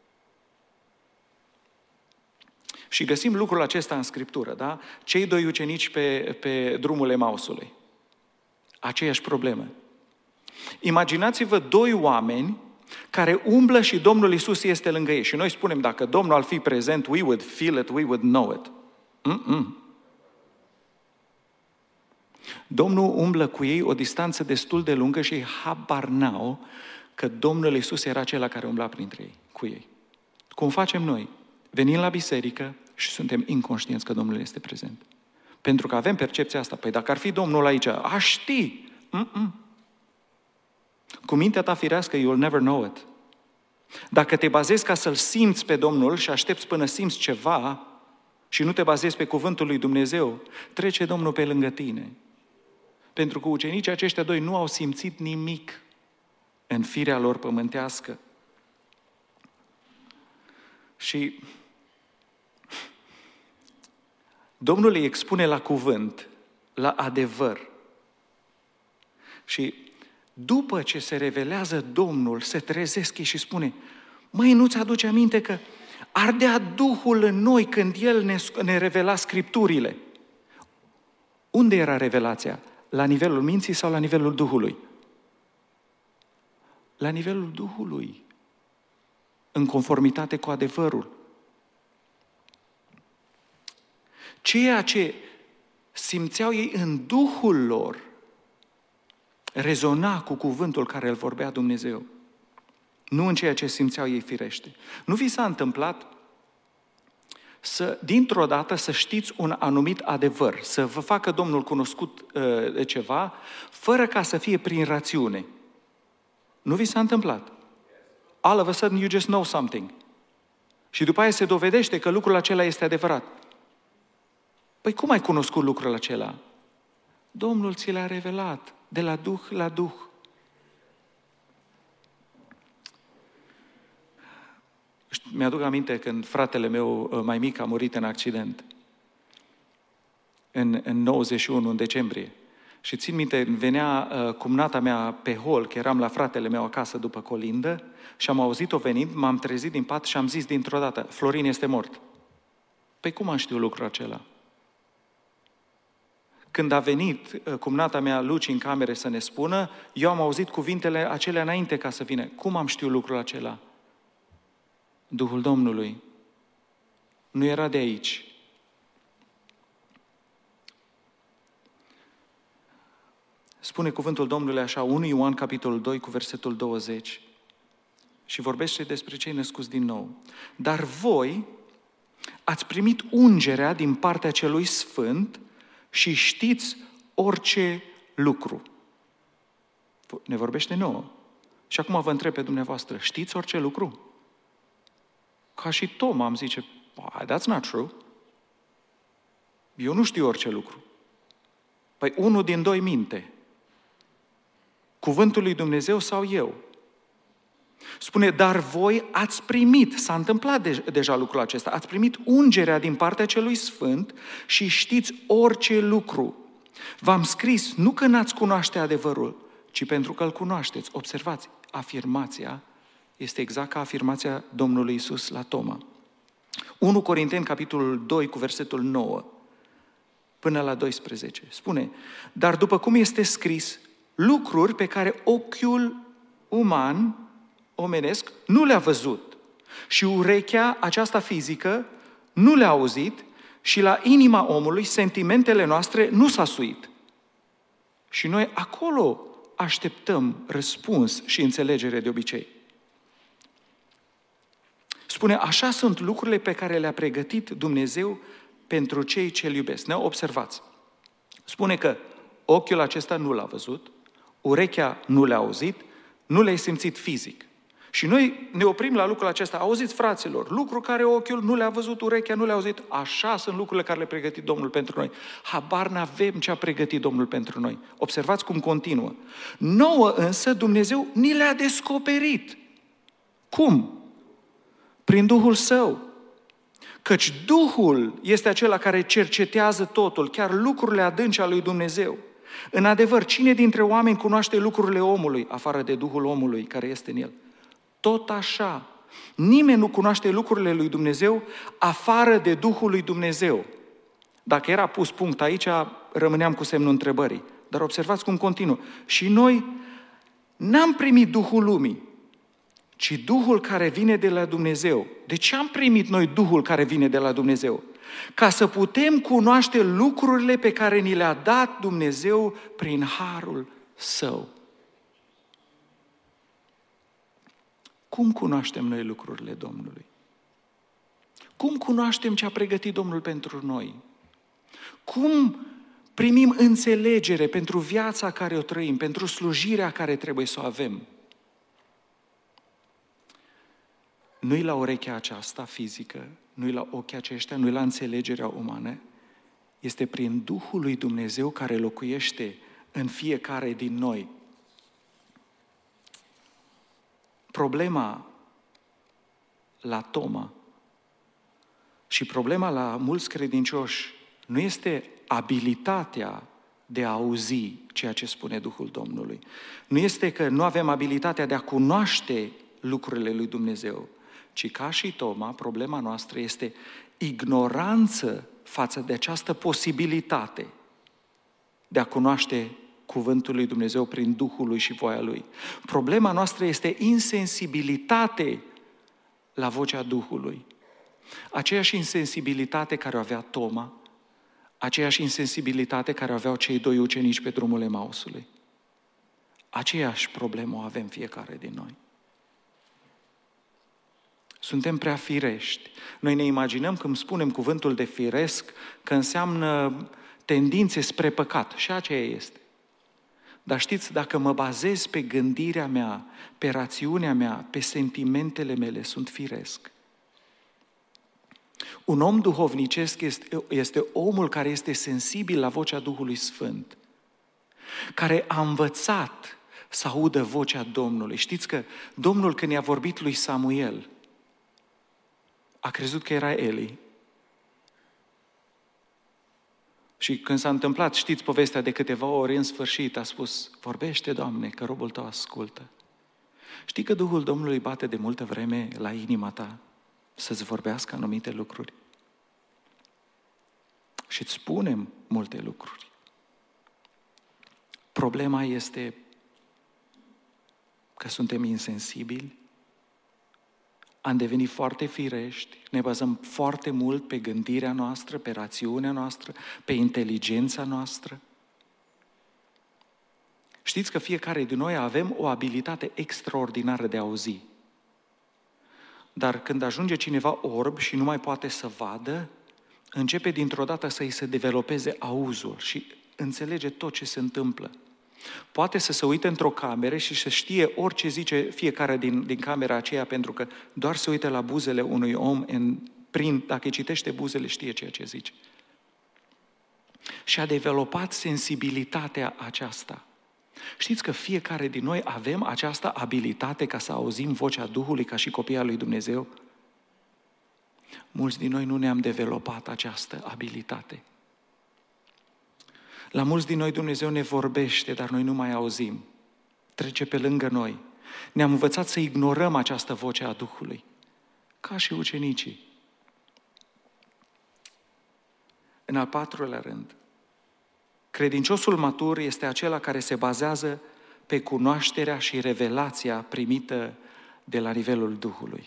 Și găsim lucrul acesta în Scriptură, da? Cei doi ucenici pe drumul Emausului. Aceeași problemă. Imaginați-vă doi oameni care umblă și Domnul Iisus este lângă ei. Și noi spunem, dacă Domnul ar fi prezent, we would feel it, we would know it. Domnul umblă cu ei o distanță destul de lungă și ei habar n-au că Domnul Iisus era acela care umbla printre ei, cu ei. Cum facem noi? Venim la biserică și suntem inconștienți că Domnul este prezent. Pentru că avem percepția asta. Păi dacă ar fi Domnul aici, aș ști. Cu mintea ta firească, you'll never know it. Dacă te bazezi ca să-L simți pe Domnul și aștepți până simți ceva și nu te bazezi pe cuvântul lui Dumnezeu, trece Domnul pe lângă tine. Pentru că ucenicii aceștia doi nu au simțit nimic în firea lor pământească. Și Domnul îi expune la cuvânt, la adevăr. Și după ce se revelează Domnul, se trezesc ei și spune, măi, nu-ți aduce aminte că ardea Duhul în noi când El ne revela Scripturile? Unde era revelația? La nivelul minții sau la nivelul Duhului? La nivelul Duhului, în conformitate cu adevărul. Ceea ce simțeau ei în Duhul lor rezona cu cuvântul care îl vorbea Dumnezeu. Nu în ceea ce simțeau ei firește. Nu vi s-a întâmplat dintr-o dată să știți un anumit adevăr, să vă facă Domnul cunoscut ceva, fără ca să fie prin rațiune? Nu vi s-a întâmplat? All of a sudden you just know something. Și după aia se dovedește că lucrul acela este adevărat. Păi cum ai cunoscut lucrul acela? Domnul ți l-a revelat, de la Duh la Duh. Mi-aduc aminte când fratele meu mai mic a murit în accident. În 91, în decembrie. Și țin minte, venea cumnata mea pe hol, că eram la fratele meu acasă după colindă, și am auzit-o venind, m-am trezit din pat și am zis dintr-o dată, Florin este mort. Păi cum am știut lucrul acela? Când a venit cumnata mea Luci în camere să ne spună, eu am auzit cuvintele acelea înainte ca să vină. Cum am știut lucrul acela? Duhul Domnului. Nu era de aici. Spune cuvântul Domnului așa, 1 Ioan, capitolul 2, cu versetul 20, și vorbește despre cei născuți din nou. Dar voi ați primit ungerea din partea celui Sfânt și știți orice lucru. Ne vorbește nouă. Și acum vă întreb pe dumneavoastră, știți orice lucru? Ca și Toma am zice, that's not true. Eu nu știu orice lucru. Păi unul din doi minte. Cuvântul lui Dumnezeu sau eu? Spune, dar voi ați primit, s-a întâmplat deja lucrul acesta, ați primit ungerea din partea celui Sfânt și știți orice lucru. V-am scris, nu că n-ați cunoaște adevărul, ci pentru că îl cunoașteți. Observați, afirmația este exact ca afirmația Domnului Iisus la Toma. 1 Corinteni, capitolul 2, cu versetul 9 până la 12. Spune, dar după cum este scris, lucruri pe care ochiul uman, omenesc, nu le-a văzut și urechea aceasta fizică nu le-a auzit și la inima omului sentimentele noastre nu s-a suit. Și noi acolo așteptăm răspuns și înțelegere de obicei. Spune, așa sunt lucrurile pe care le-a pregătit Dumnezeu pentru cei ce îl iubesc. Ne observați. Spune că ochiul acesta nu l-a văzut, urechea nu le-a auzit, nu le-ai simțit fizic. Și noi ne oprim la lucrul acesta. Auziți, fraților, lucru care ochiul nu le-a văzut, urechea nu le-a auzit, așa sunt lucrurile care le-a pregătit Domnul pentru noi. Habar n-avem ce a pregătit Domnul pentru noi. Observați cum continuă. Nouă însă Dumnezeu ni le-a descoperit. Cum? Prin Duhul Său. Căci Duhul este acela care cercetează totul, chiar lucrurile adânci ale lui Dumnezeu. În adevăr, cine dintre oameni cunoaște lucrurile omului, afară de Duhul omului care este în el? Tot așa, nimeni nu cunoaște lucrurile lui Dumnezeu afară de Duhul lui Dumnezeu. Dacă era pus punct aici, rămâneam cu semnul întrebării. Dar observați cum continuă. Și noi n-am primit Duhul lumii, ci Duhul care vine de la Dumnezeu. De ce am primit noi Duhul care vine de la Dumnezeu? Ca să putem cunoaște lucrurile pe care ni le-a dat Dumnezeu prin harul Său. Cum cunoaștem noi lucrurile Domnului? Cum cunoaștem ce a pregătit Domnul pentru noi? Cum primim înțelegere pentru viața care o trăim, pentru slujirea care trebuie să o avem? Nu-i la urechea aceasta fizică, nu-i la ochii aceștia, nu-i la înțelegerea umană, este prin Duhul lui Dumnezeu care locuiește în fiecare din noi. Problema la Toma și problema la mulți credincioși nu este abilitatea de a auzi ceea ce spune Duhul Domnului. Nu este că nu avem abilitatea de a cunoaște lucrurile lui Dumnezeu, ci ca și Toma, problema noastră este ignoranță față de această posibilitate de a cunoaște cuvântul lui Dumnezeu prin Duhul lui și voia lui. Problema noastră este insensibilitate la vocea Duhului. Aceeași insensibilitate care o avea Toma, aceeași insensibilitate care o aveau cei doi ucenici pe drumul Emausului. Aceeași problemă o avem fiecare din noi. Suntem prea firești. Noi ne imaginăm când spunem cuvântul de firesc că înseamnă tendințe spre păcat. Și aceea este. Dar știți, dacă mă bazez pe gândirea mea, pe rațiunea mea, pe sentimentele mele, sunt firesc. Un om duhovnicesc este omul care este sensibil la vocea Duhului Sfânt, care a învățat să audă vocea Domnului. Știți că Domnul, când i-a vorbit lui Samuel, a crezut că era Eli. Și când s-a întâmplat, știți povestea, de câteva ori, în sfârșit a spus: vorbește, Doamne, că robul tău ascultă. Știi că Duhul Domnului bate de multă vreme la inima ta să-ți vorbească anumite lucruri? Și îți spunem multe lucruri. Problema este că suntem insensibili, am devenit foarte firești, ne bazăm foarte mult pe gândirea noastră, pe rațiunea noastră, pe inteligența noastră. Știți că fiecare din noi avem o abilitate extraordinară de a auzi. Dar când ajunge cineva orb și nu mai poate să vadă, începe dintr-o dată să-i se developeze auzul și înțelege tot ce se întâmplă. Poate să se uite într-o cameră și să știe orice zice fiecare din camera aceea, pentru că doar se uită la buzele unui om, dacă îi citește buzele, știe ceea ce zice. și-a dezvoltat sensibilitatea aceasta. Știți că fiecare din noi avem această abilitate ca să auzim vocea Duhului ca și copiii lui Dumnezeu? Mulți din noi nu ne-am dezvoltat această abilitate. La mulți din noi Dumnezeu ne vorbește, dar noi nu mai auzim. Trece pe lângă noi. Ne-am învățat să ignorăm această voce a Duhului, ca și ucenicii. În al patrulea rând, credinciosul matur este acela care se bazează pe cunoașterea și revelația primită de la nivelul Duhului.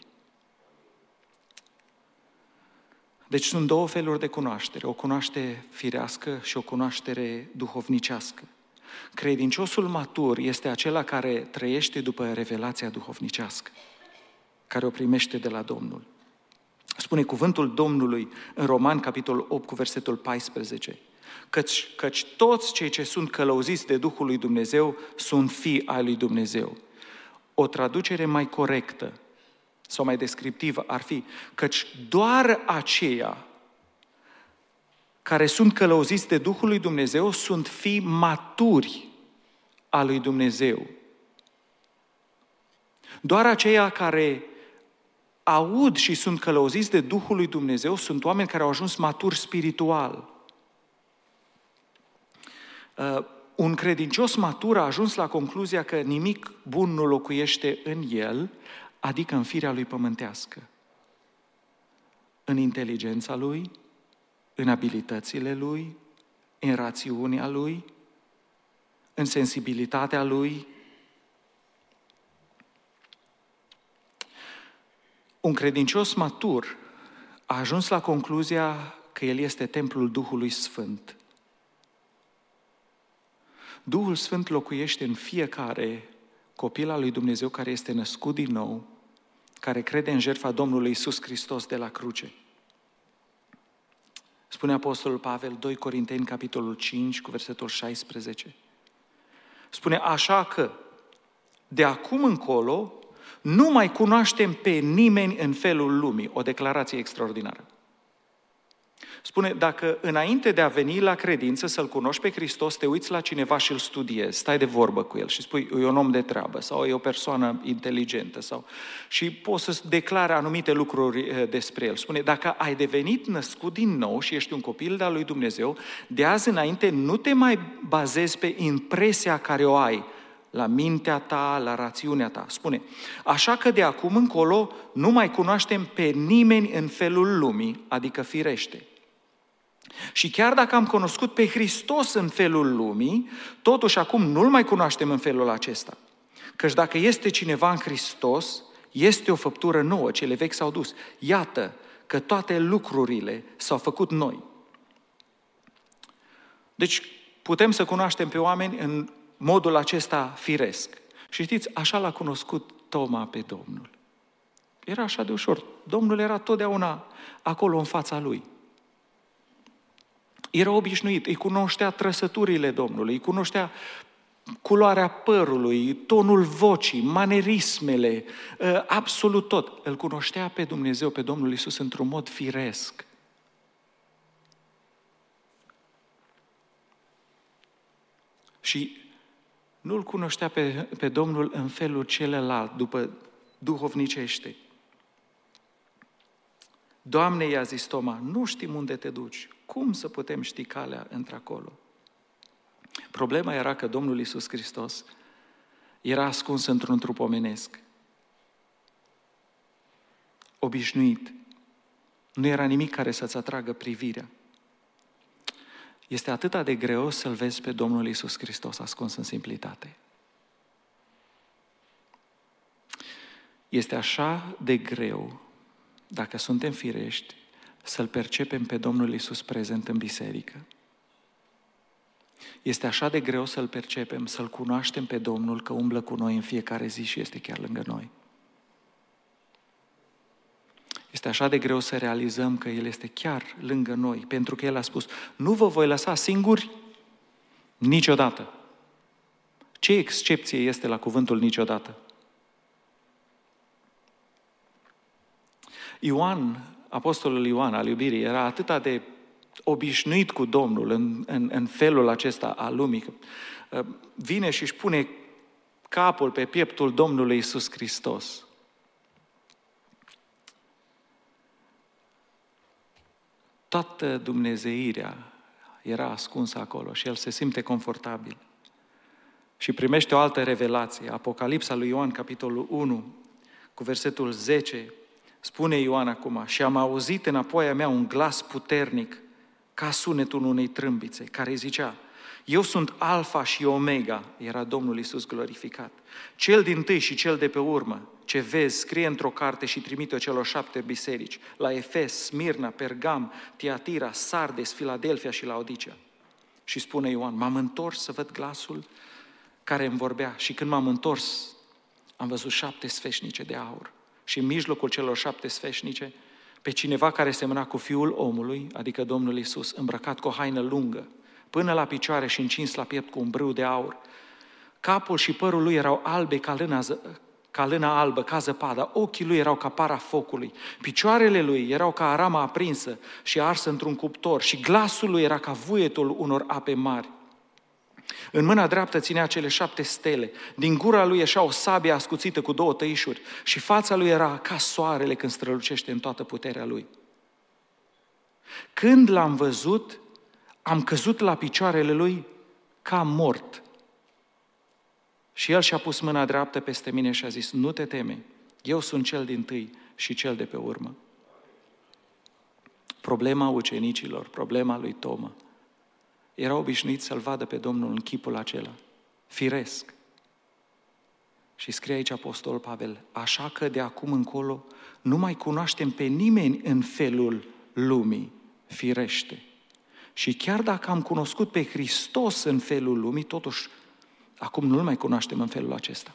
Deci sunt două feluri de cunoaștere, o cunoaștere firească și o cunoaștere duhovnicească. Credinciosul matur este acela care trăiește după revelația duhovnicească, care o primește de la Domnul. Spune cuvântul Domnului în Roman, capitolul 8, cu versetul 14, căci toți cei ce sunt călăuziți de Duhul lui Dumnezeu sunt fii ai lui Dumnezeu. O traducere mai corectă sau mai descriptivă ar fi, căci doar aceia care sunt călăuziți de Duhul lui Dumnezeu sunt fii maturi a lui Dumnezeu. Doar aceia care aud și sunt călăuziți de Duhul lui Dumnezeu sunt oameni care au ajuns maturi spiritual. Un credincios matur a ajuns la concluzia că nimic bun nu locuiește în el, adică în firea lui pământească. În inteligența lui, în abilitățile lui, în rațiunea lui, în sensibilitatea lui. Un credincios matur a ajuns la concluzia că el este templul Duhului Sfânt. Duhul Sfânt locuiește în fiecare copil al lui Dumnezeu care este născut din nou, care crede în jertfa Domnului Iisus Hristos de la cruce. Spune Apostolul Pavel, 2 Corinteni, capitolul 5, cu versetul 16. Spune, așa că, de acum încolo, nu mai cunoaștem pe nimeni în felul lumii. O declarație extraordinară. Spune, dacă înainte de a veni la credință să-L cunoști pe Hristos, te uiți la cineva și îl studiezi, stai de vorbă cu el și spui, e un om de treabă sau e o persoană inteligentă și poți să declare anumite lucruri despre el. Spune, dacă ai devenit născut din nou și ești un copil de-al lui Dumnezeu, de azi înainte nu te mai bazezi pe impresia care o ai la mintea ta, la rațiunea ta. Spune, așa că de acum încolo nu mai cunoaștem pe nimeni în felul lumii, adică firește. Și chiar dacă am cunoscut pe Hristos în felul lumii, totuși acum nu-L mai cunoaștem în felul acesta. Căci dacă este cineva în Hristos, este o făptură nouă, cele vechi s-au dus. Iată că toate lucrurile s-au făcut noi. Deci putem să cunoaștem pe oameni în modul acesta firesc. Și știți, așa l-a cunoscut Toma pe Domnul. Era așa de ușor. Domnul era totdeauna acolo în fața lui. Era obișnuit, îi cunoștea trăsăturile Domnului, îi cunoștea culoarea părului, tonul vocii, manerismele, absolut tot. Îl cunoștea pe Dumnezeu, pe Domnul Iisus, într-un mod firesc. Și nu îl cunoștea pe Domnul în felul celălalt, după duhovnicește. Doamne, i-a zis Toma, nu știm unde te duci. Cum să putem ști calea într-acolo? Problema era că Domnul Iisus Hristos era ascuns într-un trup omenesc. Obișnuit. Nu era nimic care să-ți atragă privirea. Este atât de greu să-L vezi pe Domnul Iisus Hristos ascuns în simplitate. Este așa de greu, dacă suntem firești, să-L percepem pe Domnul Iisus prezent în biserică. Este așa de greu să-L percepem, să-L cunoaștem pe Domnul că umblă cu noi în fiecare zi și este chiar lângă noi. Este așa de greu să realizăm că El este chiar lângă noi, pentru că El a spus, nu vă voi lăsa singuri niciodată. Ce excepție este la cuvântul niciodată? Ioan, apostolul Ioan al iubirii, era atât de obișnuit cu Domnul în felul acesta al lumii, vine și își pune capul pe pieptul Domnului Iisus Hristos. Toată dumnezeirea era ascunsă acolo și el se simte confortabil. Și primește o altă revelație. Apocalipsa lui Ioan, capitolul 1, cu versetul 10, spune Ioan acum: și am auzit înapoi a mea un glas puternic, ca sunetul unei trâmbițe, care zicea: eu sunt Alfa și Omega, era Domnul Iisus glorificat, cel dintâi și cel de pe urmă. Ce vezi, scrie într-o carte și trimite-o celor 7 biserici, la Efes, Smirna, Pergam, Tiatira, Sardes, Filadelfia și Laodicea. Și spune Ioan: m-am întors să văd glasul care îmi vorbea și când m-am întors, am văzut 7 sfeșnice de aur și în mijlocul celor 7 sfeșnice pe cineva care semăna cu Fiul omului, adică Domnul Iisus, îmbrăcat cu o haină lungă, până la picioare și încins la piept cu un brâu de aur. Capul și părul lui erau albe ca lână albă, ca zăpada, ochii lui erau ca para focului, picioarele lui erau ca arama aprinsă și arsă într-un cuptor și glasul lui era ca vuietul unor ape mari. În mâna dreaptă ținea cele 7 stele, din gura lui ieșea o sabie ascuțită cu 2 tăișuri și fața lui era ca soarele când strălucește în toată puterea lui. Când l-am văzut, am căzut la picioarele lui ca mort. Și el și-a pus mâna dreaptă peste mine și a zis: nu te teme, eu sunt cel dintâi și cel de pe urmă. Problema ucenicilor, problema lui Toma, era obișnuit să-L vadă pe Domnul în chipul acela, firesc. Și scrie aici apostolul Pavel: așa că de acum încolo nu mai cunoaștem pe nimeni în felul lumii, firește. Și chiar dacă am cunoscut pe Hristos în felul lumii, totuși acum nu-L mai cunoaștem în felul acesta.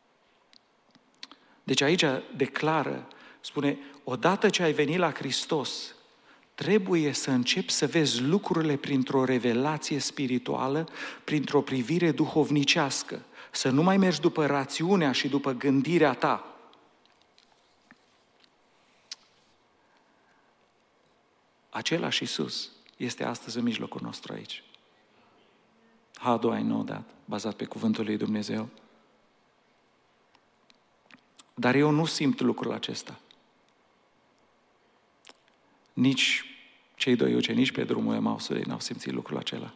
Deci aici declară, spune: odată ce ai venit la Hristos, trebuie să începi să vezi lucrurile printr-o revelație spirituală, printr-o privire duhovnicească, să nu mai mergi după rațiunea și după gândirea ta. Același Iisus este astăzi în mijlocul nostru aici. How do I know that? Bazat pe cuvântul lui Dumnezeu. Dar eu nu simt lucrul acesta. Nici cei 2 ucenici pe drumul Emausului n-au simțit lucrul acela.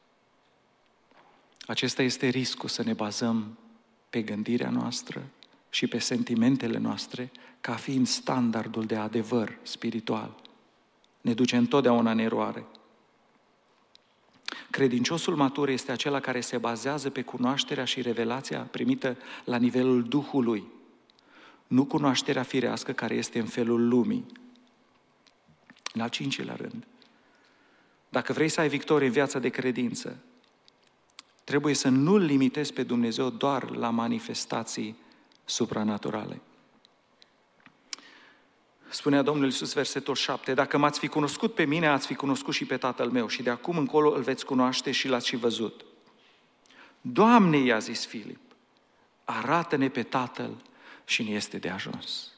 Acesta este riscul, să ne bazăm pe gândirea noastră și pe sentimentele noastre ca fiind standardul de adevăr spiritual. Ne duce întotdeauna în eroare. Credinciosul matur este acela care se bazează pe cunoașterea și revelația primită la nivelul Duhului, nu cunoașterea firească care este în felul lumii. În al 5-lea rând, dacă vrei să ai victorie în viața de credință, trebuie să nu-L limitezi pe Dumnezeu doar la manifestații supranaturale. Spunea Domnul Iisus, versetul 7, dacă m-ați fi cunoscut pe mine, ați fi cunoscut și pe Tatăl meu și de acum încolo îl veți cunoaște și l-ați și văzut. Doamne, i-a zis Filip, arată-ne pe Tatăl și ne este de ajuns.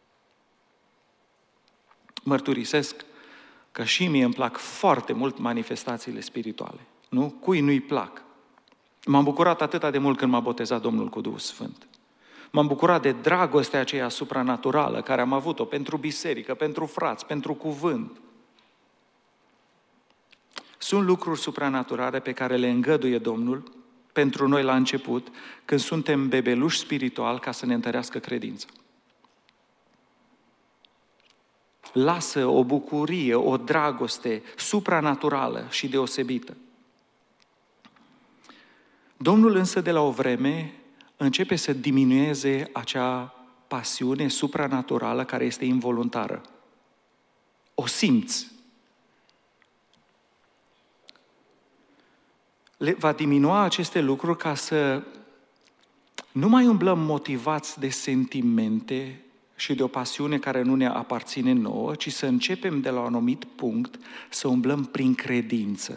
Mărturisesc că și mie îmi plac foarte mult manifestațiile spirituale. Nu? Cui nu-i plac? M-am bucurat atât de mult când m-a botezat Domnul cu Duhul Sfânt. M-am bucurat de dragostea aceea supranaturală care am avut-o pentru biserică, pentru frați, pentru cuvânt. Sunt lucruri supranaturale pe care le îngăduie Domnul pentru noi la început, când suntem bebeluși spiritual ca să ne întărească credința. Lasă o bucurie, o dragoste supranaturală și deosebită. Domnul însă de la o vreme începe să diminueze acea pasiune supranaturală care este involuntară. O simți. Va diminua aceste lucruri ca să nu mai umblăm motivați de sentimente și de o pasiune care nu ne aparține nouă, ci să începem de la un anumit punct să umblăm prin credință.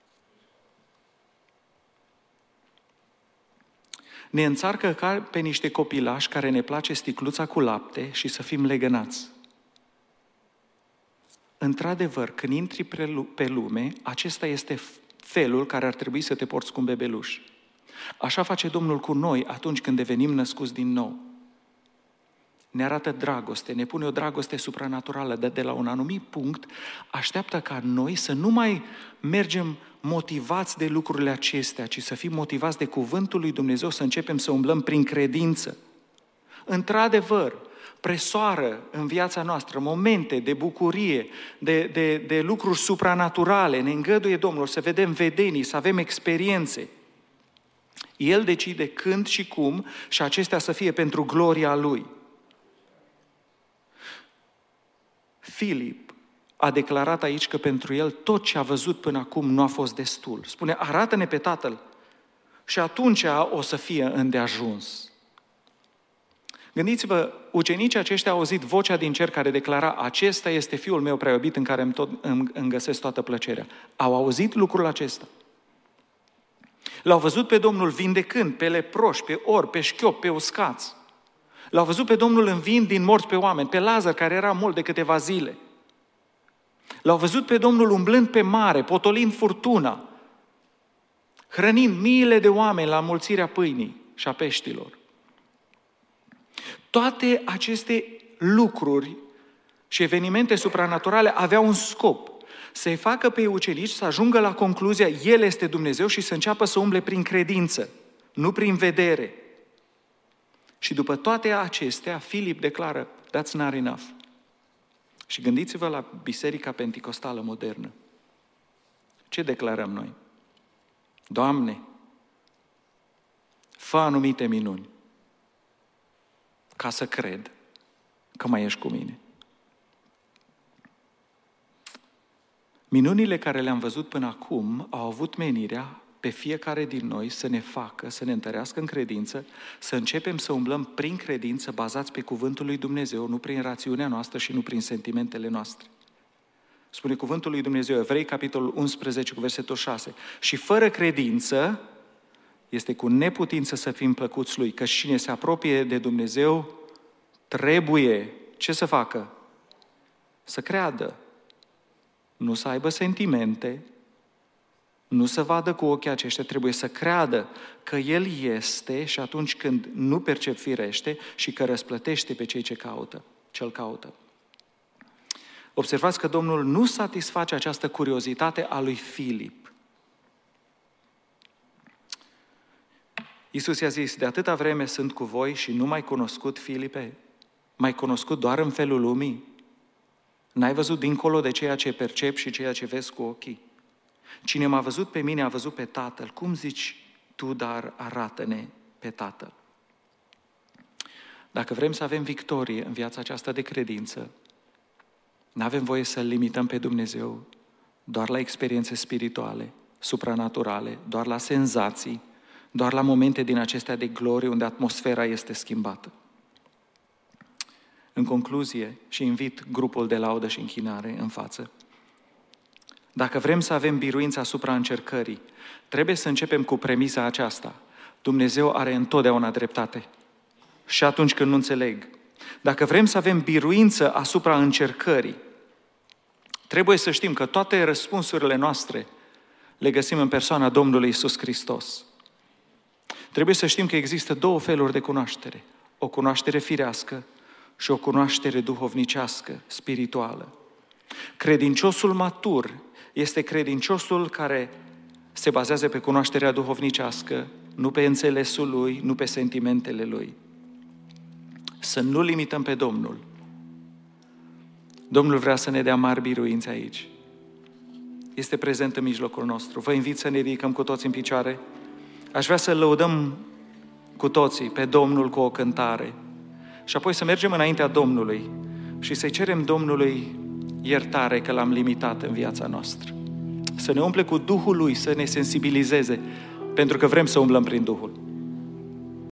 Ne înțarcă ca pe niște copilași care ne place sticluța cu lapte și să fim legănați. într-adevăr, când intri pe lume, acesta este felul care ar trebui să te porți cu un bebeluș. Așa face Domnul cu noi atunci când devenim născuți din nou. Ne arată dragoste, ne pune o dragoste supranaturală, dar de la un anumit punct așteaptă ca noi să nu mai mergem motivați de lucrurile acestea, ci să fim motivați de cuvântul lui Dumnezeu, să începem să umblăm prin credință. Într-adevăr, presoară în viața noastră momente de bucurie, de lucruri supranaturale, ne îngăduie Domnul să vedem vedenii, să avem experiențe. El decide când și cum și acestea să fie pentru gloria Lui. Filip a declarat aici că pentru el tot ce a văzut până acum nu a fost destul. Spune, arată-ne pe Tatăl și atunci o să fie îndeajuns. Gândiți-vă, ucenicii aceștia au auzit vocea din cer care declara, acesta este Fiul meu prea iubit în care îmi găsesc toată plăcerea. Au auzit lucrul acesta. L-au văzut pe Domnul vindecând pe leproși, pe orbi, pe șchiopi, pe uscați. L-au văzut pe Domnul înviind din morți pe oameni, pe Lazar, care era mult de câteva zile. L-au văzut pe Domnul umblând pe mare, potolind furtuna, hrănind miile de oameni la mulțirea pâinii și a peștilor. Toate aceste lucruri și evenimente supranaturale aveau un scop, să-i facă pe ucenici să ajungă la concluzia, El este Dumnezeu și să înceapă să umble prin credință, nu prin vedere. Și după toate acestea, Filip declară, that's not enough. Și gândiți-vă la Biserica Penticostală modernă. Ce declarăm noi? Doamne, fă anumite minuni ca să cred că mai ești cu mine. Minunile care le-am văzut până acum au avut menirea pe fiecare din noi să ne facă, să ne întărească în credință, să începem să umblăm prin credință bazați pe cuvântul lui Dumnezeu, nu prin rațiunea noastră și nu prin sentimentele noastre. Spune cuvântul lui Dumnezeu, Evrei, capitolul 11, cu versetul 6. Și fără credință este cu neputință să fim plăcuți lui, că cine se apropie de Dumnezeu trebuie, ce să facă? Să creadă. Nu să aibă sentimente, nu să vadă cu ochii aceștia, trebuie să creadă că El este și atunci când nu percep firește și că răsplătește pe cei ce-L caută. Observați că Domnul nu satisface această curiozitate a lui Filip. Iisus i-a zis, de atâta vreme sunt cu voi și nu m-ai cunoscut, Filipe? M-ai cunoscut doar în felul lumii? N-ai văzut dincolo de ceea ce percep și ceea ce vezi cu ochii? Cine m-a văzut pe mine a văzut pe Tatăl. Cum zici tu, dar arată-ne pe Tatăl? Dacă vrem să avem victorie în viața aceasta de credință, n-avem voie să-L limităm pe Dumnezeu doar la experiențe spirituale, supranaturale, doar la senzații, doar la momente din acestea de glorie unde atmosfera este schimbată. În concluzie, și invit grupul de laudă și închinare în față, dacă vrem să avem biruința asupra încercării, trebuie să începem cu premisa aceasta. Dumnezeu are întotdeauna dreptate. Și atunci când nu înțeleg. Dacă vrem să avem biruință asupra încercării, trebuie să știm că toate răspunsurile noastre le găsim în persoana Domnului Iisus Hristos. Trebuie să știm că există două feluri de cunoaștere. O cunoaștere firească și o cunoaștere duhovnicească, spirituală. Credinciosul matur este credinciosul care se bazează pe cunoașterea duhovnicească, nu pe înțelesul lui, nu pe sentimentele lui. Să nu limităm pe Domnul. Domnul vrea să ne dea mari biruințe aici. Este prezent în mijlocul nostru. Vă invit să ne ridicăm cu toți în picioare. Aș vrea să lăudăm cu toții pe Domnul cu o cântare și apoi să mergem înaintea Domnului și să-i cerem Domnului iertare că l-am limitat în viața noastră. Să ne umple cu Duhul Lui, să ne sensibilizeze, pentru că vrem să umblăm prin Duhul.